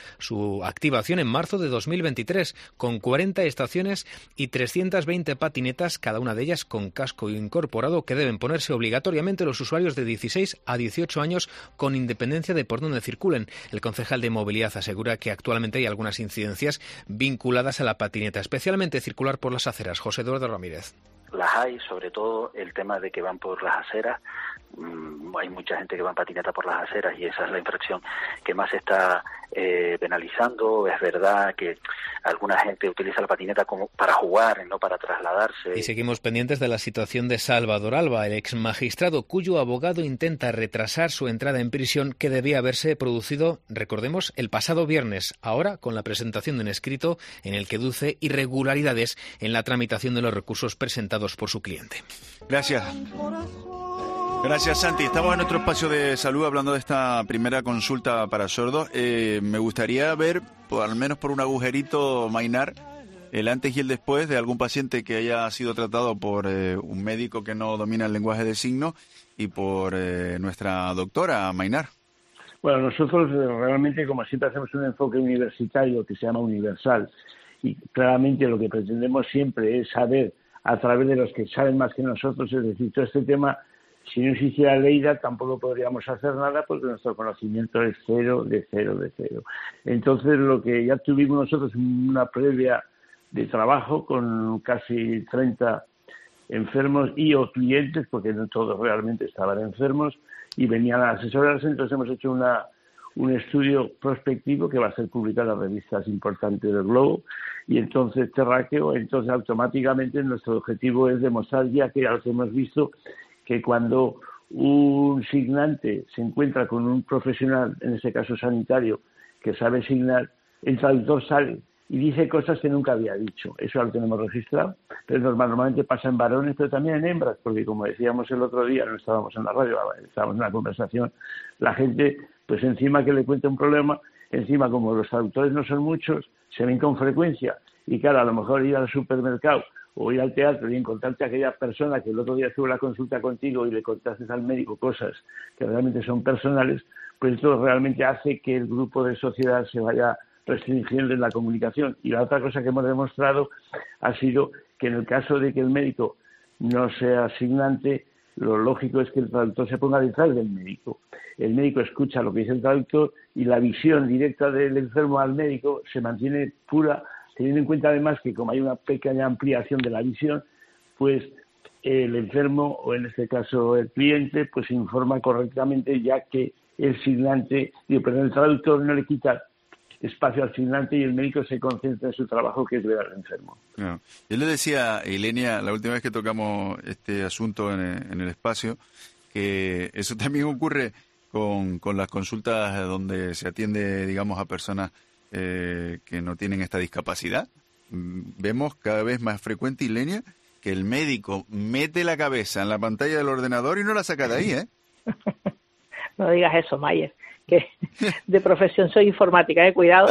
su activación en marzo de 2023, con 40 estaciones y 320 patinetas, cada una de ellas con casco incorporado, que deben ponerse obligatoriamente los usuarios de 16 a 18 años, con independencia de por dónde circulen. El concejal de Movilidad asegura que actualmente hay algunas incidencias vinculadas a la patineta, especialmente circular por las aceras. José Eduardo Ramírez. Las hay, sobre todo el tema de que van por las aceras. Hay mucha gente que va en patineta por las aceras y esa es la infracción que más se está penalizando. Es verdad que alguna gente utiliza la patineta como para jugar, no para trasladarse. Y seguimos pendientes de la situación de Salvador Alba, el ex magistrado cuyo abogado intenta retrasar su entrada en prisión, que debía haberse producido, recordemos, el pasado viernes, ahora con la presentación de un escrito en el que deduce irregularidades en la tramitación de los recursos presentados por su cliente. Gracias. Gracias, Santi. Estamos en nuestro espacio de salud hablando de esta primera consulta para sordos. Me gustaría ver, al menos por un agujerito, Maynar, el antes y el después de algún paciente que haya sido tratado por un médico que no domina el lenguaje de signos y por nuestra doctora, Maynar. Bueno, nosotros realmente, como siempre, hacemos un enfoque universitario que se llama universal, y claramente lo que pretendemos siempre es saber a través de los que saben más que nosotros, es decir, todo este tema. Si no existiera Leida, tampoco podríamos hacer nada porque nuestro conocimiento es cero. Entonces, lo que ya tuvimos nosotros, una previa de trabajo con casi 30 enfermos y o clientes, porque no todos realmente estaban enfermos, y venían a asesorarse. Entonces, hemos hecho un estudio prospectivo que va a ser publicado en las revistas importantes del globo, y entonces terráqueo. Entonces, automáticamente nuestro objetivo es demostrar ya que algo que hemos visto, que cuando un signante se encuentra con un profesional, en este caso sanitario, que sabe signar, el traductor sale y dice cosas que nunca había dicho. Eso es lo que hemos registrado, pero normalmente pasa en varones, pero también en hembras, porque como decíamos el otro día, no estábamos en la radio, estábamos en una conversación, la gente, pues encima que le cuenta un problema, encima como los traductores no son muchos, se ven con frecuencia, y claro, a lo mejor ir al supermercado o ir al teatro y encontrarte a aquella persona que el otro día tuvo la consulta contigo y le contaste al médico cosas que realmente son personales, pues esto realmente hace que el grupo de sociedad se vaya restringiendo en la comunicación. Y la otra cosa que hemos demostrado ha sido que en el caso de que el médico no sea asignante, lo lógico es que el traductor se ponga detrás del médico. El médico escucha lo que dice el traductor y la visión directa del enfermo al médico se mantiene pura, teniendo en cuenta además que como hay una pequeña ampliación de la visión, pues el enfermo, o en este caso el cliente, pues informa correctamente, ya que el signante, el traductor no le quita espacio al signante y el médico se concentra en su trabajo, que es ver al enfermo. No. Yo le decía a Ilenia, la última vez que tocamos este asunto en el espacio, que eso también ocurre con las consultas donde se atiende, digamos, a personas que no tienen esta discapacidad. Vemos cada vez más frecuente, Ilenia, que el médico mete la cabeza en la pantalla del ordenador y no la saca de ahí, ¿eh? No digas eso, Mayer, que de profesión soy informática, cuidado.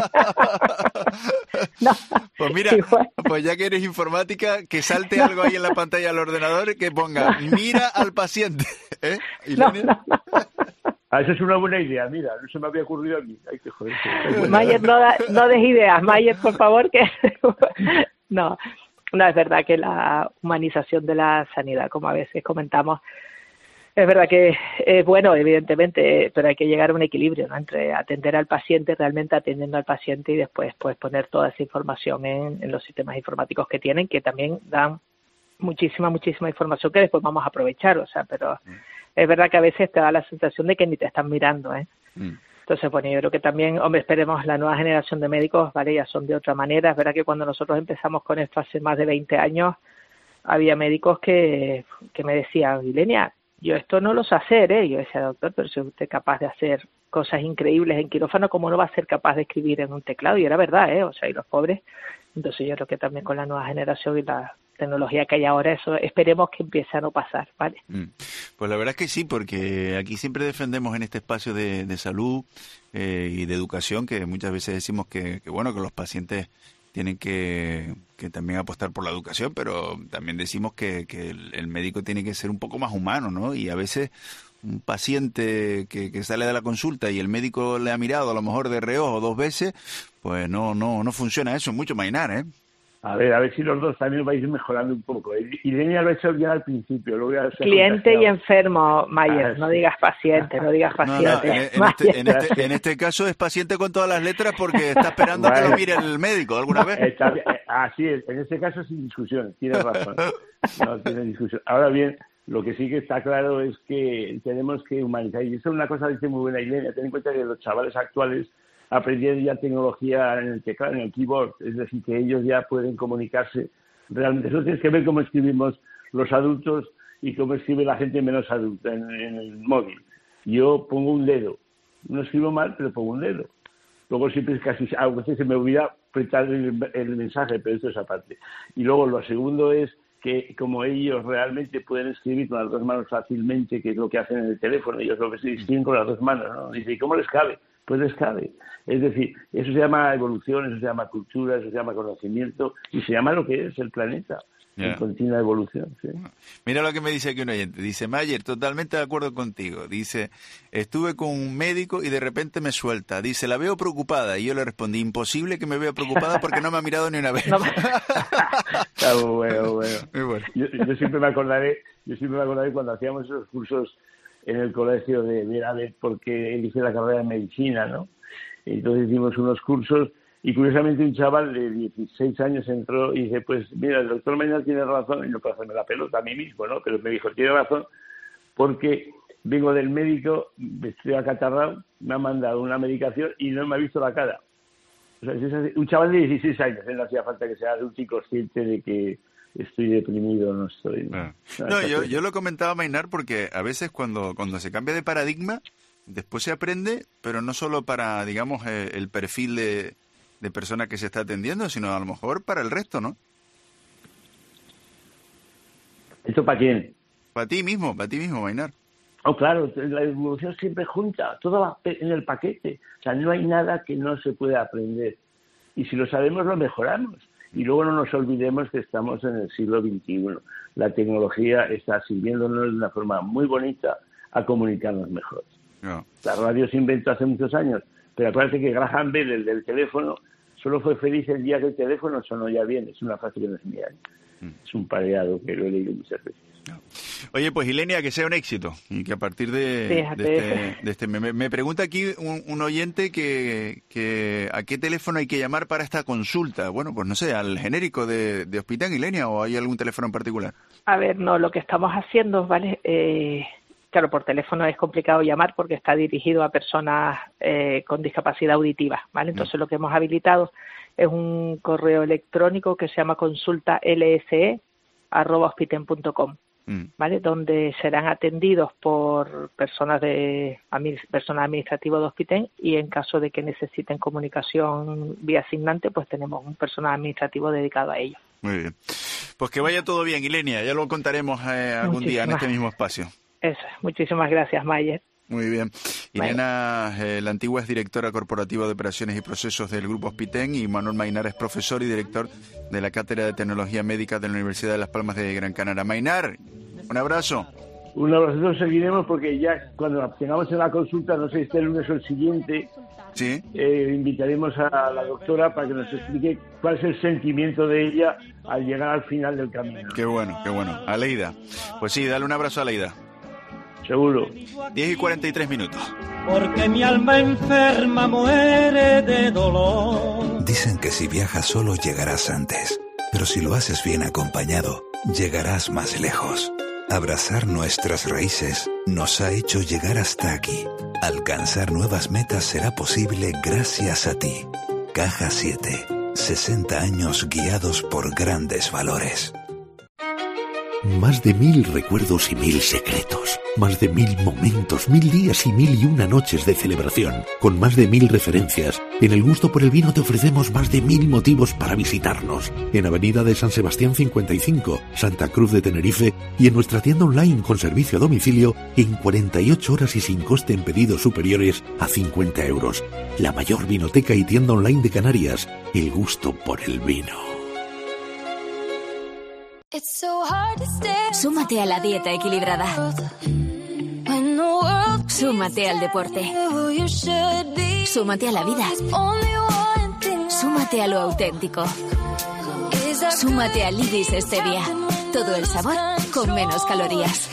No, pues mira, pues ya que eres informática, que salte algo ahí en la pantalla del ordenador que ponga, mira al paciente, ¿eh? No. Eso es una buena idea, mira, no se me había ocurrido a mí. Hay que joderse. Mayer, no des ideas, Mayer, por favor, que no, es verdad que la humanización de la sanidad, como a veces comentamos, es verdad que es bueno, evidentemente, pero hay que llegar a un equilibrio, ¿no?, entre atender al paciente, realmente atendiendo al paciente, y después pues poner toda esa información en los sistemas informáticos que tienen, que también dan muchísima información que después vamos a aprovechar, o sea, pero es verdad que a veces te da la sensación de que ni te están mirando, ¿eh? Entonces, bueno, yo creo que también, hombre, esperemos la nueva generación de médicos, ¿vale? Ya son de otra manera. Es verdad que cuando nosotros empezamos con esto hace más de 20 años, había médicos que me decían, Ilenia, yo esto no lo sé hacer, ¿eh? Yo decía, doctor, pero si usted es capaz de hacer cosas increíbles en quirófano, ¿cómo no va a ser capaz de escribir en un teclado? Y era verdad, ¿eh? O sea, y los pobres. Entonces yo creo que también con la nueva generación y la tecnología que hay ahora, eso esperemos que empiece a no pasar, ¿vale? Pues la verdad es que sí, porque aquí siempre defendemos en este espacio de salud y de educación, que muchas veces decimos que bueno, que los pacientes tienen que también apostar por la educación, pero también decimos que el médico tiene que ser un poco más humano, ¿no? Y a veces paciente que sale de la consulta y el médico le ha mirado a lo mejor de reojo 2 veces, pues no funciona eso mucho, Maynar, ¿eh? A ver si los dos también vais mejorando un poco. Ilenia lo ha hecho ya al principio. Cliente y enfermo, Mayer. No digas paciente, no digas paciente. En este caso es paciente con todas las letras porque está esperando a que lo mire el médico alguna vez. Así es. En este caso sin discusión. Tienes razón. No tiene discusión. Ahora bien, lo que sí que está claro es que tenemos que humanizar. Y eso es una cosa que dice muy buena Ilenia. Ten en cuenta que los chavales actuales aprendieron ya tecnología en el teclado, en el keyboard, es decir, que ellos ya pueden comunicarse realmente. Eso tienes que ver cómo escribimos los adultos y cómo escribe la gente menos adulta en el móvil. Yo pongo un dedo, no escribo mal, pero pongo un dedo. Luego siempre a veces se me olvida apretar el mensaje, pero esto es aparte. Y luego lo segundo es que como ellos realmente pueden escribir con las 2 manos fácilmente, que es lo que hacen en el teléfono, ellos lo que se escriben con las 2 manos, ¿no? Dice, ¿y cómo les cabe? Pues les cabe. Es decir, eso se llama evolución, eso se llama cultura, eso se llama conocimiento y se llama lo que es el planeta, en continua evolución. ¿Sí? Mira lo que me dice aquí un oyente. Dice, Mayer, totalmente de acuerdo contigo. Dice, estuve con un médico y de repente me suelta. Dice, la veo preocupada. Y yo le respondí, imposible que me vea preocupada porque no me ha mirado ni una vez. Bueno. Muy bueno. Yo siempre me acordaré cuando hacíamos esos cursos en el colegio de a ver, porque elige la carrera de medicina, ¿no? Entonces hicimos unos cursos y curiosamente un chaval de 16 años entró y dice, pues mira, el doctor Maynard tiene razón, y no puedo hacerme la pelota a mí mismo, ¿no? Pero me dijo, tiene razón, porque vengo del médico, estoy acatarrado, me ha mandado una medicación y no me ha visto la cara. O sea, un chaval de 16 años, no hacía falta que sea adulto y consciente de que estoy deprimido o no estoy. No, yo lo comentaba, Maynar, porque a veces cuando se cambia de paradigma, después se aprende, pero no solo para, digamos, el perfil de persona que se está atendiendo, sino a lo mejor para el resto, ¿no? ¿Esto para quién? Para ti mismo, Maynar. Oh, claro, la evolución siempre junta, todo va en el paquete. O sea, no hay nada que no se pueda aprender. Y si lo sabemos, lo mejoramos. Y luego no nos olvidemos que estamos en el siglo XXI. La tecnología está sirviéndonos de una forma muy bonita a comunicarnos mejor. No. La radio se inventó hace muchos años, pero acuérdate que Graham Bell, el del teléfono, solo fue feliz el día que el teléfono sonó ya bien. Es una frase que no es mía. Es un pareado que lo he leído muchas veces. Oye, pues Ilenia, que sea un éxito y que a partir de este me pregunta aquí un oyente que a qué teléfono hay que llamar para esta consulta. Bueno, pues no sé, al genérico de Hospital, Ilenia, ¿o hay algún teléfono en particular? A ver, no, lo que estamos haciendo, ¿vale? Claro, por teléfono es complicado llamar porque está dirigido a personas con discapacidad auditiva, ¿vale? Entonces lo que hemos habilitado es un correo electrónico que se llama consultalse@hospiten.com, ¿vale? Donde serán atendidos por personal administrativo de Hospiten y en caso de que necesiten comunicación vía asignante, pues tenemos un personal administrativo dedicado a ello. Muy bien. Pues que vaya todo bien, Ilenia. Ya lo contaremos algún día en este mismo espacio. Eso, muchísimas gracias, Mayer. Muy bien. Ilenia, la antigua es directora corporativa de operaciones y procesos del Grupo Hospiten, y Manuel Maynar es profesor y director de la Cátedra de Tecnología Médica de la Universidad de Las Palmas de Gran Canaria. Maynar, un abrazo. Un abrazo. Nosotros seguiremos porque ya cuando tengamos en la consulta, no sé si este lunes o el siguiente, ¿sí? Invitaremos a la doctora para que nos explique cuál es el sentimiento de ella al llegar al final del camino. Qué bueno, qué bueno. Aleida. Pues sí, dale un abrazo a Aleida. Seguro. 10:43. Porque mi alma enferma muere de dolor. Dicen que si viajas solo llegarás antes, pero si lo haces bien acompañado, llegarás más lejos. Abrazar nuestras raíces nos ha hecho llegar hasta aquí. Alcanzar nuevas metas será posible gracias a ti. Caja 7. 60 años guiados por grandes valores. Más de 1000 recuerdos y 1000 secretos. Más de 1000 momentos, 1000 días y 1001 noches de celebración. Con más de 1000 referencias. En El Gusto por el Vino te ofrecemos más de 1000 motivos para visitarnos. En Avenida de San Sebastián 55, Santa Cruz de Tenerife, y en nuestra tienda online con servicio a domicilio en 48 horas y sin coste en pedidos superiores a 50 euros. La mayor vinoteca y tienda online de Canarias. El Gusto por el Vino. Súmate a la dieta equilibrada. Súmate al deporte. Súmate a la vida. Súmate a lo auténtico. Súmate a Lidis Stevia. Todo el sabor con menos calorías.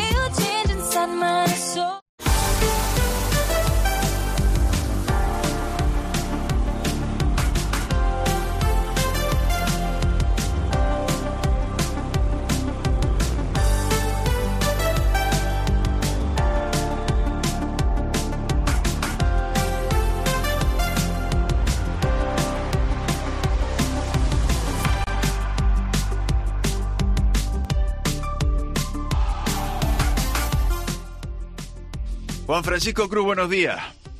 Juan Francisco Cruz, buenos días.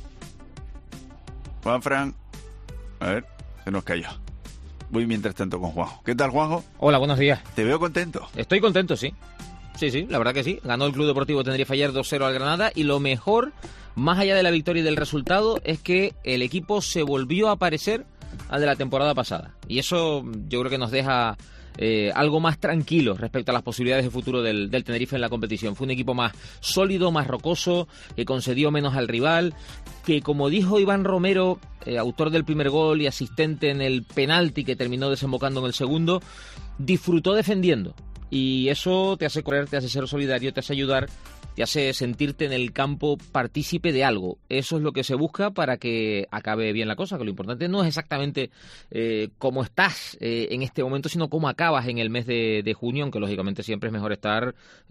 Juanfran, a ver, se nos cayó. Voy mientras tanto con Juanjo. ¿Qué tal, Juanjo? Hola, buenos días. Te veo contento. Estoy contento, sí. Sí, la verdad que sí. Ganó el Club Deportivo Tenerife ayer 2-0 al Granada y lo mejor, más allá de la victoria y del resultado, es que el equipo se volvió a parecer al de la temporada pasada. Y eso yo creo que nos deja algo más tranquilo respecto a las posibilidades de futuro del Tenerife en la competición. Fue un equipo más sólido, más rocoso, que concedió menos al rival, que como dijo Iván Romero, autor del primer gol y asistente en el penalti que terminó desembocando en el segundo, disfrutó defendiendo. Y eso te hace correr, te hace ser solidario, te hace ayudar, te hace sentirte en el campo partícipe de algo. Eso es lo que se busca para que acabe bien la cosa, que lo importante no es exactamente cómo estás en este momento, sino cómo acabas en el mes de junio, aunque lógicamente siempre es mejor estar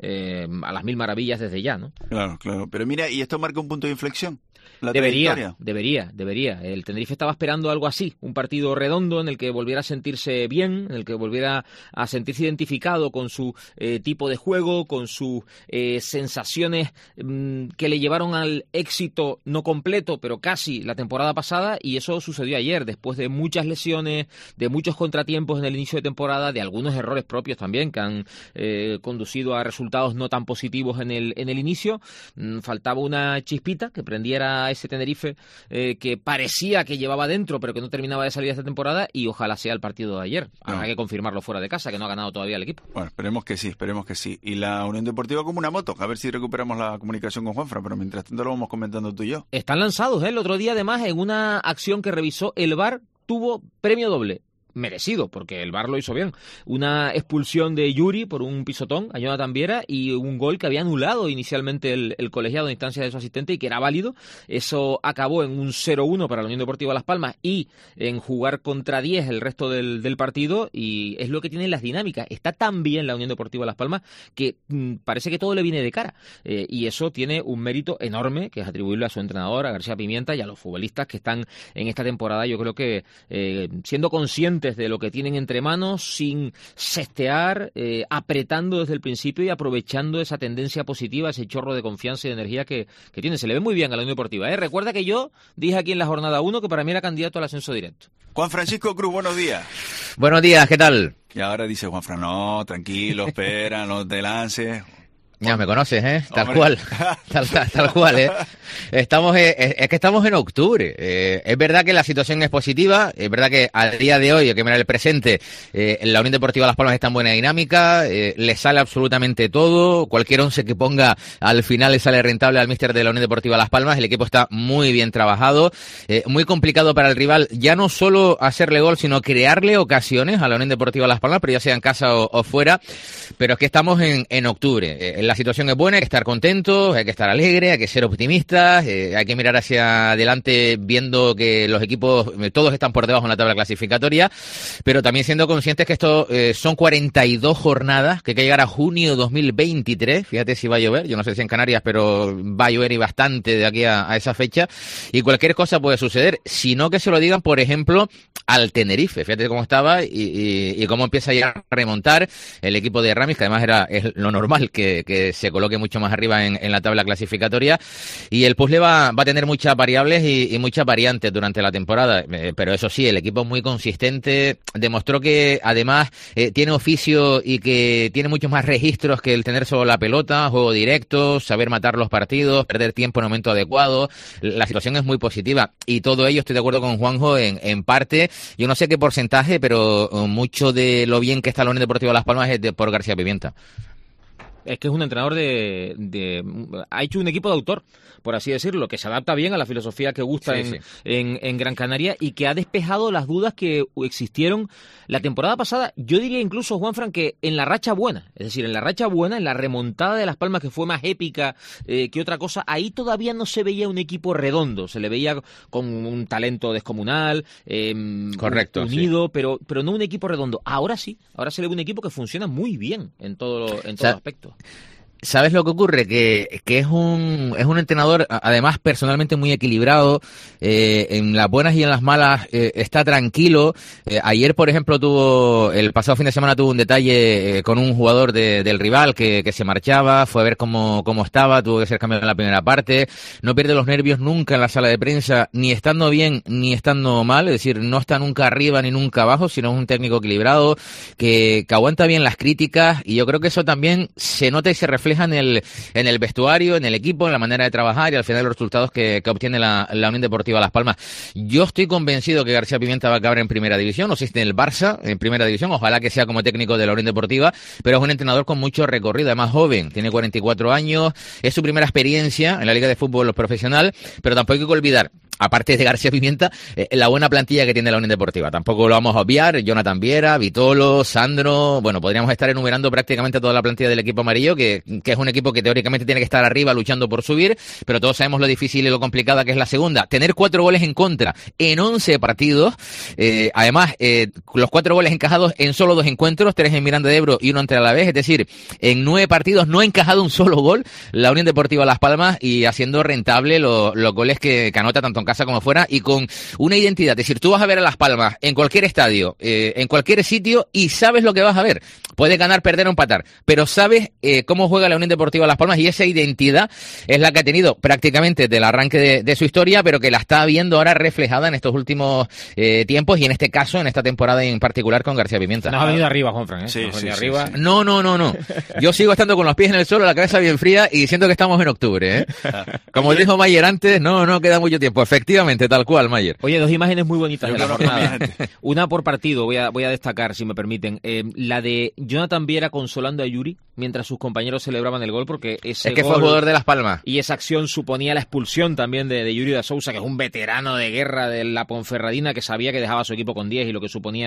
a las mil maravillas desde ya, ¿no? Claro. Pero mira, ¿y esto marca un punto de inflexión? Debería. El Tenerife estaba esperando algo así, un partido redondo en el que volviera a sentirse bien, en el que volviera a sentirse identificado con su tipo de juego, con sus sensaciones que le llevaron al éxito no completo, pero casi la temporada pasada, y eso sucedió ayer, después de muchas lesiones, de muchos contratiempos en el inicio de temporada, de algunos errores propios también que han conducido a resultados no tan positivos en el inicio. Faltaba una chispita que prendiera a ese Tenerife que parecía que llevaba dentro pero que no terminaba de salir esta temporada, y ojalá sea el partido de ayer. Habrá que confirmarlo fuera de casa, que no ha ganado todavía el equipo. Bueno, esperemos que sí. Y la Unión Deportiva como una moto, a ver si recuperamos la comunicación con Juanfran, pero mientras tanto lo vamos comentando tú y yo. Están lanzados, el otro día además en una acción que revisó el VAR tuvo premio doble. Merecido, porque el VAR lo hizo bien. Una expulsión de Yuri por un pisotón a Jonathan Viera y un gol que había anulado inicialmente el colegiado en instancia de su asistente y que era válido. Eso acabó en un 0-1 para la Unión Deportiva Las Palmas y en jugar contra 10 el resto del partido, y es lo que tienen las dinámicas. Está tan bien la Unión Deportiva Las Palmas que parece que todo le viene de cara, y eso tiene un mérito enorme, que es atribuirle a su entrenador, a García Pimienta, y a los futbolistas que están en esta temporada, yo creo que siendo conscientes de lo que tienen entre manos, sin sestear, apretando desde el principio y aprovechando esa tendencia positiva, ese chorro de confianza y de energía que tiene. Se le ve muy bien a la Unión Deportiva, ¿eh? Recuerda que yo dije aquí en la jornada 1 que para mí era candidato al ascenso directo. Juan Francisco Cruz, buenos días. Buenos días, ¿qué tal? Y ahora dice Juanfran, no, tranquilo, espera, no te lances. Ya me conoces, ¿eh? Tal cual, tal cual, ¿eh? Es que estamos en octubre. Es verdad que la situación es positiva, es verdad que al día de hoy, hay que mirar el presente, la Unión Deportiva Las Palmas está en buena dinámica, le sale absolutamente todo, cualquier once que ponga al final le sale rentable al míster de la Unión Deportiva Las Palmas, el equipo está muy bien trabajado, muy complicado para el rival, ya no solo hacerle gol, sino crearle ocasiones a la Unión Deportiva Las Palmas, pero ya sea en casa o fuera, pero es que estamos en octubre, la situación es buena, hay que estar contentos, hay que estar alegres, hay que ser optimistas, hay que mirar hacia adelante viendo que los equipos todos están por debajo en la tabla clasificatoria, pero también siendo conscientes que esto son 42 jornadas, que hay que llegar a junio 2023, fíjate si va a llover, yo no sé si en Canarias, pero va a llover y bastante de aquí a esa fecha, y cualquier cosa puede suceder, sino que se lo digan, por ejemplo, al Tenerife, fíjate cómo estaba y cómo empieza ya a remontar el equipo de Ramis, que además es lo normal que se coloque mucho más arriba en la tabla clasificatoria, y el puzzle va a tener muchas variables y muchas variantes durante la temporada, pero eso sí, el equipo es muy consistente, demostró que además tiene oficio y que tiene muchos más registros que el tener solo la pelota, juego directo, saber matar los partidos, perder tiempo en el momento adecuado, la situación es muy positiva, y todo ello estoy de acuerdo con Juanjo en parte, yo no sé qué porcentaje, pero mucho de lo bien que está la Unión Deportiva Las Palmas es por García Pimienta. Es que es un entrenador ha hecho un equipo de autor, por así decirlo, que se adapta bien a la filosofía que gusta en Gran Canaria y que ha despejado las dudas que existieron la temporada pasada. Yo diría incluso, Juanfran, que en la racha buena, es decir, en la racha buena, en la remontada de Las Palmas, que fue más épica que otra cosa, ahí todavía no se veía un equipo redondo, se le veía con un talento descomunal, correcto, unido, pero no un equipo redondo. Ahora sí, ahora se le ve un equipo que funciona muy bien en todo aspecto. ¿Sabes lo que ocurre? Que es un entrenador, además, personalmente muy equilibrado, en las buenas y en las malas está tranquilo. Ayer, por ejemplo, el pasado fin de semana tuvo un detalle con un jugador del rival que se marchaba, fue a ver cómo estaba, tuvo que ser cambiado en la primera parte. No pierde los nervios nunca en la sala de prensa, ni estando bien ni estando mal, es decir, no está nunca arriba ni nunca abajo, sino es un técnico equilibrado, que aguanta bien las críticas, y yo creo que eso también se nota y se refleja en el vestuario, en el equipo, en la manera de trabajar y al final los resultados que obtiene la Unión Deportiva Las Palmas. Yo estoy convencido que García Pimienta va a acabar en primera división, no sé si en el Barça, en primera división, ojalá que sea como técnico de la Unión Deportiva, pero es un entrenador con mucho recorrido, además joven, tiene 44 años, es su primera experiencia en la Liga de Fútbol Profesional, pero tampoco hay que olvidar, aparte de García Pimienta, la buena plantilla que tiene la Unión Deportiva. Tampoco lo vamos a obviar, Jonathan Viera, Vitolo, Sandro, bueno, podríamos estar enumerando prácticamente toda la plantilla del equipo amarillo, que es un equipo que teóricamente tiene que estar arriba luchando por subir, pero todos sabemos lo difícil y lo complicada que es la segunda. Tener 4 goles en contra en 11 partidos, además, los 4 goles encajados en solo 2 encuentros, 3 en Miranda de Ebro y 1 ante Alavés, es decir, en 9 partidos no ha encajado un solo gol la Unión Deportiva Las Palmas, y haciendo rentable los goles que anota tanto en casa como fuera, y con una identidad. Es decir, tú vas a ver a Las Palmas en cualquier estadio, en cualquier sitio, y sabes lo que vas a ver. Puedes ganar, perder o empatar, pero sabes cómo juega la Unión Deportiva Las Palmas, y esa identidad es la que ha tenido prácticamente desde el arranque de su historia, pero que la está viendo ahora reflejada en estos últimos tiempos, y en este caso, en esta temporada en particular con García Pimienta. Nos ha venido arriba, Juanfran, Sí. No. Yo sigo estando con los pies en el suelo, la cabeza bien fría, y diciendo que estamos en octubre, Como dijo Mayer antes, no queda mucho tiempo. Efectivamente, tal cual, Mayer. Oye, 2 imágenes muy bonitas de la jornada. Una por partido, voy a destacar, si me permiten. La de Jonathan Viera consolando a Yuri mientras sus compañeros celebraban el gol, porque ese es que fue jugador de Las Palmas. Y esa acción suponía la expulsión también de Yuri da Sousa, que es un veterano de guerra de la Ponferradina, que sabía que dejaba a su equipo con 10 y lo que suponía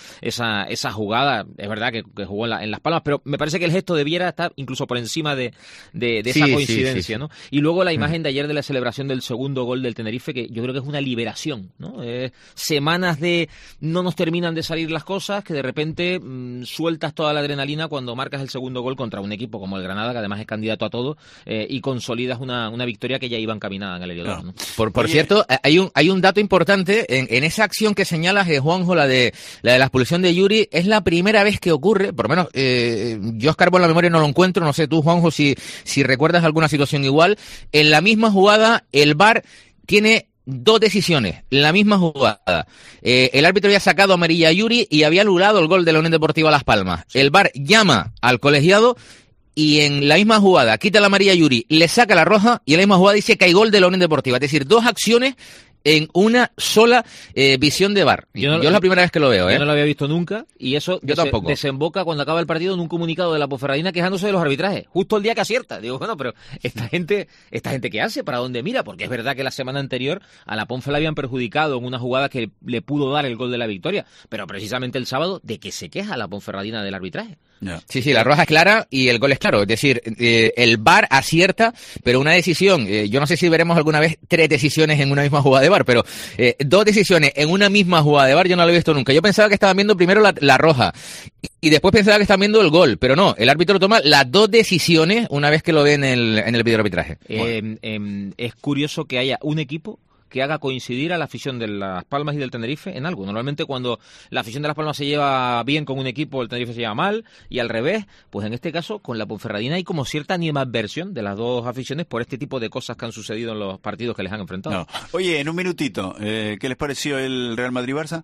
esa jugada. Es verdad que jugó en Las Palmas, pero me parece que el gesto de Viera está incluso por encima de esa coincidencia, ¿no? Y luego la imagen de ayer de la celebración del segundo gol del Tenerife, que yo creo que es una liberación, ¿no? Semanas de no nos terminan de salir las cosas, que de repente sueltas toda la adrenalina cuando marcas el segundo gol contra un equipo como el Granada, que además es candidato a todo, y consolidas una victoria que ya iba encaminada en el Heliodoro, ¿no? Por cierto, hay un dato importante en esa acción que señalas, Juanjo, la de la expulsión de Yuri. Es la primera vez que ocurre, por lo menos yo escarbo en la memoria y no lo encuentro, no sé tú, Juanjo, si recuerdas alguna situación igual. En la misma jugada, el VAR tiene 2 decisiones, la misma jugada. El árbitro había sacado amarilla a Yuri y había anulado el gol de la Unión Deportiva Las Palmas. El VAR llama al colegiado y en la misma jugada quita la amarilla a Yuri, le saca la roja, y en la misma jugada dice que hay gol de la Unión Deportiva. Es decir, 2 acciones en una sola visión de VAR. Yo es la primera vez que lo veo. Yo no lo había visto nunca, y eso tampoco. Desemboca cuando acaba el partido en un comunicado de la Ponferradina quejándose de los arbitrajes, justo el día que acierta. Digo, bueno, pero esta gente ¿qué hace? ¿Para dónde mira? Porque es verdad que la semana anterior a la Ponfe la habían perjudicado en una jugada que le pudo dar el gol de la victoria, pero precisamente el sábado, ¿de qué se queja la Ponferradina del arbitraje? Sí, la roja es clara y el gol es claro. Es decir, el VAR acierta, pero una decisión, yo no sé si veremos alguna vez 3 decisiones en una misma jugada de VAR, pero 2 decisiones en una misma jugada de VAR yo no lo he visto nunca. Yo pensaba que estaban viendo primero la roja y después pensaba que estaban viendo el gol, pero no, el árbitro toma las 2 decisiones una vez que lo ve en el videoarbitraje. Es curioso que haya un equipo que haga coincidir a la afición de Las Palmas y del Tenerife en algo. Normalmente cuando la afición de Las Palmas se lleva bien con un equipo, el Tenerife se lleva mal, y al revés. Pues en este caso, con la Ponferradina hay como cierta animadversión de las 2 aficiones por este tipo de cosas que han sucedido en los partidos que les han enfrentado. Oye, en un minutito, ¿qué les pareció el Real Madrid-Barça?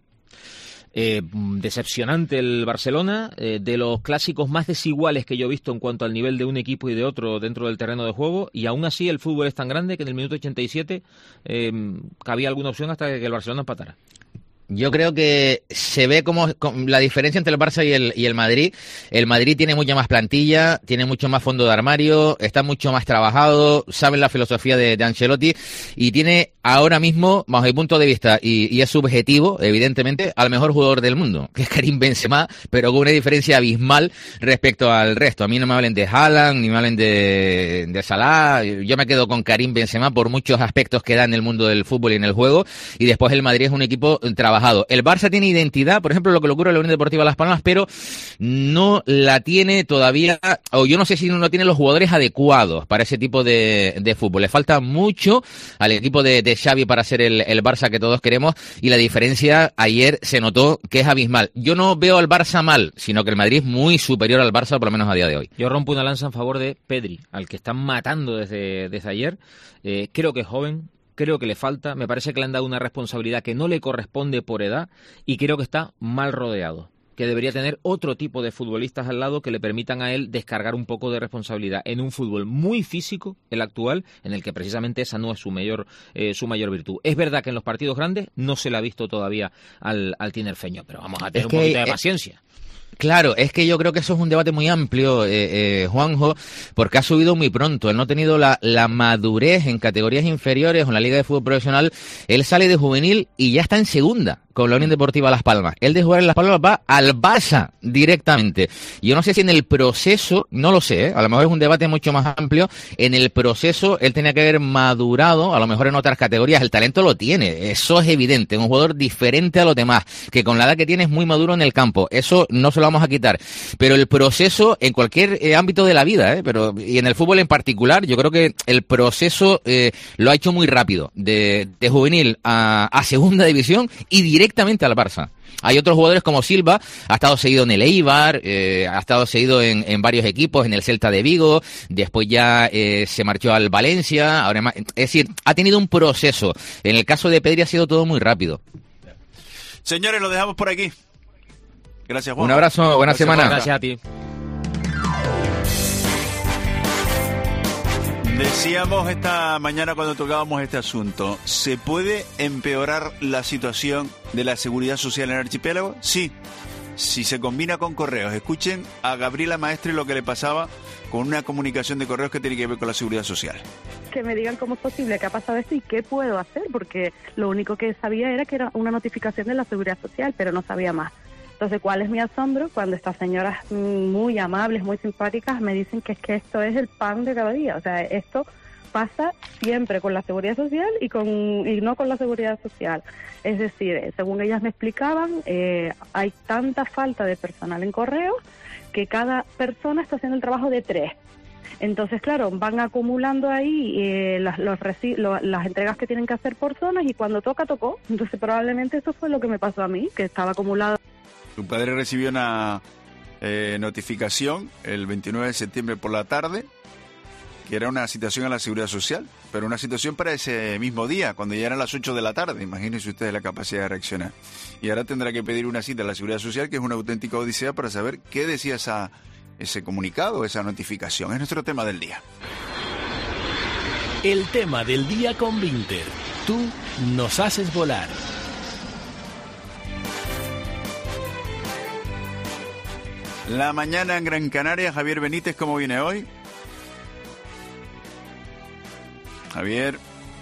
Decepcionante el Barcelona, de los clásicos más desiguales que yo he visto en cuanto al nivel de un equipo y de otro dentro del terreno de juego, y aún así el fútbol es tan grande que en el minuto 87 cabía alguna opción hasta que el Barcelona empatara. Yo creo que se ve como la diferencia entre el Barça y el Madrid. El Madrid tiene mucha más plantilla, tiene mucho más fondo de armario, está mucho más trabajado, saben la filosofía de Ancelotti y tiene ahora mismo, bajo mi punto de vista, y es subjetivo, evidentemente, al mejor jugador del mundo, que es Karim Benzema, pero con una diferencia abismal respecto al resto. A mí no me hablen de Haaland, ni me hablen de Salah. Yo me quedo con Karim Benzema por muchos aspectos que da en el mundo del fútbol y en el juego, y después el Madrid es un equipo trabajado. El Barça tiene identidad, por ejemplo, lo que le ocurre a la Unión Deportiva Las Palmas, pero no la tiene todavía, o yo no sé si no tiene los jugadores adecuados para ese tipo de fútbol. Le falta mucho al equipo de Xavi para ser el Barça que todos queremos, y la diferencia ayer se notó que es abismal. Yo no veo al Barça mal, sino que el Madrid es muy superior al Barça, por lo menos a día de hoy. Yo rompo una lanza en favor de Pedri, al que están matando desde ayer. Creo que es joven. Creo que le falta, me parece que le han dado una responsabilidad que no le corresponde por edad y creo que está mal rodeado, que debería tener otro tipo de futbolistas al lado que le permitan a él descargar un poco de responsabilidad en un fútbol muy físico, el actual, en el que precisamente esa no es su mayor virtud. Es verdad que en los partidos grandes no se le ha visto todavía al tinerfeño, pero vamos a tener un poquito de paciencia. Claro, es que yo creo que eso es un debate muy amplio, Juanjo, porque ha subido muy pronto. Él no ha tenido la madurez en categorías inferiores o en la Liga de Fútbol Profesional. Él sale de juvenil y ya está en segunda con la Unión Deportiva Las Palmas. Él de jugar en Las Palmas va al Barça directamente. Yo no sé si en el proceso, no lo sé, a lo mejor es un debate mucho más amplio, en el proceso él tenía que haber madurado, a lo mejor en otras categorías. El talento lo tiene, eso es evidente, un jugador diferente a los demás, que con la edad que tiene es muy maduro en el campo, eso no se lo vamos a quitar, pero el proceso en cualquier ámbito de la vida, y en el fútbol en particular, yo creo que el proceso lo ha hecho muy rápido, de juvenil a segunda división y directamente al Barça. Hay otros jugadores como Silva, ha estado seguido en el Eibar, ha estado seguido en varios equipos, en el Celta de Vigo, después ya se marchó al Valencia, ahora es decir, ha tenido un proceso. En el caso de Pedri ha sido todo muy rápido. Señores, lo dejamos por aquí. Gracias, Juan. Un abrazo, buena semana. Gracias a ti. Decíamos esta mañana cuando tocábamos este asunto, ¿se puede empeorar la situación de la seguridad social en el archipiélago? Sí, si se combina con correos. Escuchen a Gabriela Maestre lo que le pasaba con una comunicación de correos que tiene que ver con la seguridad social. Que me digan cómo es posible que ha pasado esto y qué puedo hacer, porque lo único que sabía era que era una notificación de la seguridad social, pero no sabía más. Entonces, ¿cuál es mi asombro? Cuando estas señoras muy amables, muy simpáticas, me dicen que es que esto es el pan de cada día. O sea, esto pasa siempre con la seguridad social y no con la seguridad social. Es decir, según ellas me explicaban, hay tanta falta de personal en correos que cada persona está haciendo el trabajo de 3. Entonces, claro, van acumulando ahí las entregas que tienen que hacer por zonas y cuando tocó. Entonces, probablemente eso fue lo que me pasó a mí, que estaba acumulado. Tu padre recibió una notificación el 29 de septiembre por la tarde, que era una citación a la Seguridad Social, pero una situación para ese mismo día, cuando ya eran las 8 de la tarde. Imagínense ustedes la capacidad de reaccionar. Y ahora tendrá que pedir una cita a la Seguridad Social, que es una auténtica odisea para saber qué decía ese comunicado, esa notificación. Es nuestro tema del día. El tema del día con Vinter. Tú nos haces volar. La mañana en Gran Canaria. Javier Benítez, ¿cómo viene hoy? Javier.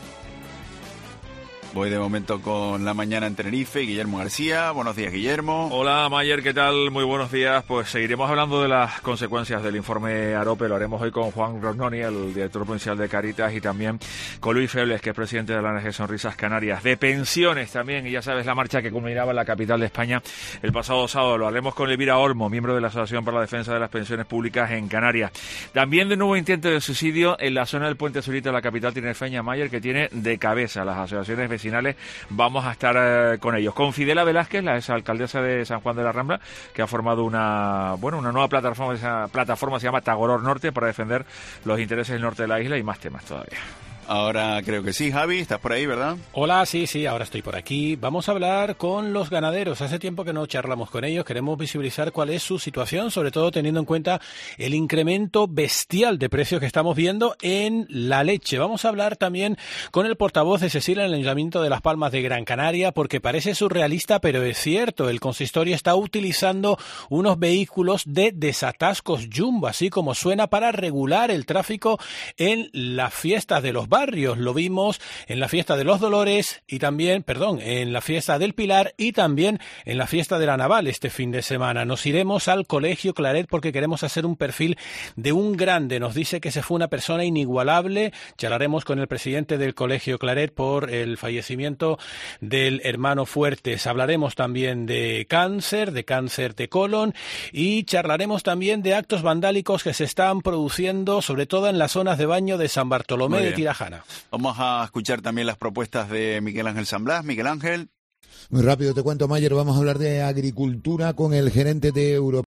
Voy de momento con la mañana en Tenerife, Guillermo García. Buenos días, Guillermo. Hola, Mayer, ¿qué tal? Muy buenos días. Pues seguiremos hablando de las consecuencias del informe Arope. Lo haremos hoy con Juan Rognoni, el director provincial de Caritas, y también con Luis Febles, que es presidente de la ONG Sonrisas Canarias. De pensiones también, y ya sabes, la marcha que culminaba en la capital de España el pasado sábado. Lo haremos con Elvira Olmo, miembro de la Asociación para la Defensa de las Pensiones Públicas en Canarias. También de nuevo intento de suicidio en la zona del Puente Zurita de la capital tinerfeña, Mayer, que tiene de cabeza las asociaciones vecinales. Vamos a estar con ellos. Con Fidela Velázquez, la exalcaldesa de San Juan de la Rambla, que ha formado una nueva plataforma. Esa plataforma se llama Tagoror Norte, para defender los intereses del norte de la isla y más temas todavía. Ahora creo que sí. Javi, estás por ahí, ¿verdad? Hola, sí, ahora estoy por aquí. Vamos a hablar con los ganaderos. Hace tiempo que no charlamos con ellos. Queremos visibilizar cuál es su situación, sobre todo teniendo en cuenta el incremento bestial de precios que estamos viendo en la leche. Vamos a hablar también con el portavoz de Sesil en el Ayuntamiento de Las Palmas de Gran Canaria, porque parece surrealista, pero es cierto. El consistorio está utilizando unos vehículos de desatascos Jumbo, así como suena, para regular el tráfico en las fiestas de los barrios. Lo vimos en la fiesta de los Dolores y también, en la fiesta del Pilar y también en la fiesta de la Naval este fin de semana. Nos iremos al Colegio Claret porque queremos hacer un perfil de un grande. Nos dice que se fue una persona inigualable. Charlaremos con el presidente del Colegio Claret por el fallecimiento del hermano Fuertes. Hablaremos también de cáncer de colon, y charlaremos también de actos vandálicos que se están produciendo, sobre todo en las zonas de baño de San Bartolomé de Tirajana. Vamos a escuchar también las propuestas de Miguel Ángel San Blas. Miguel Ángel. Muy rápido te cuento, Mayer, vamos a hablar de agricultura con el gerente de Europa.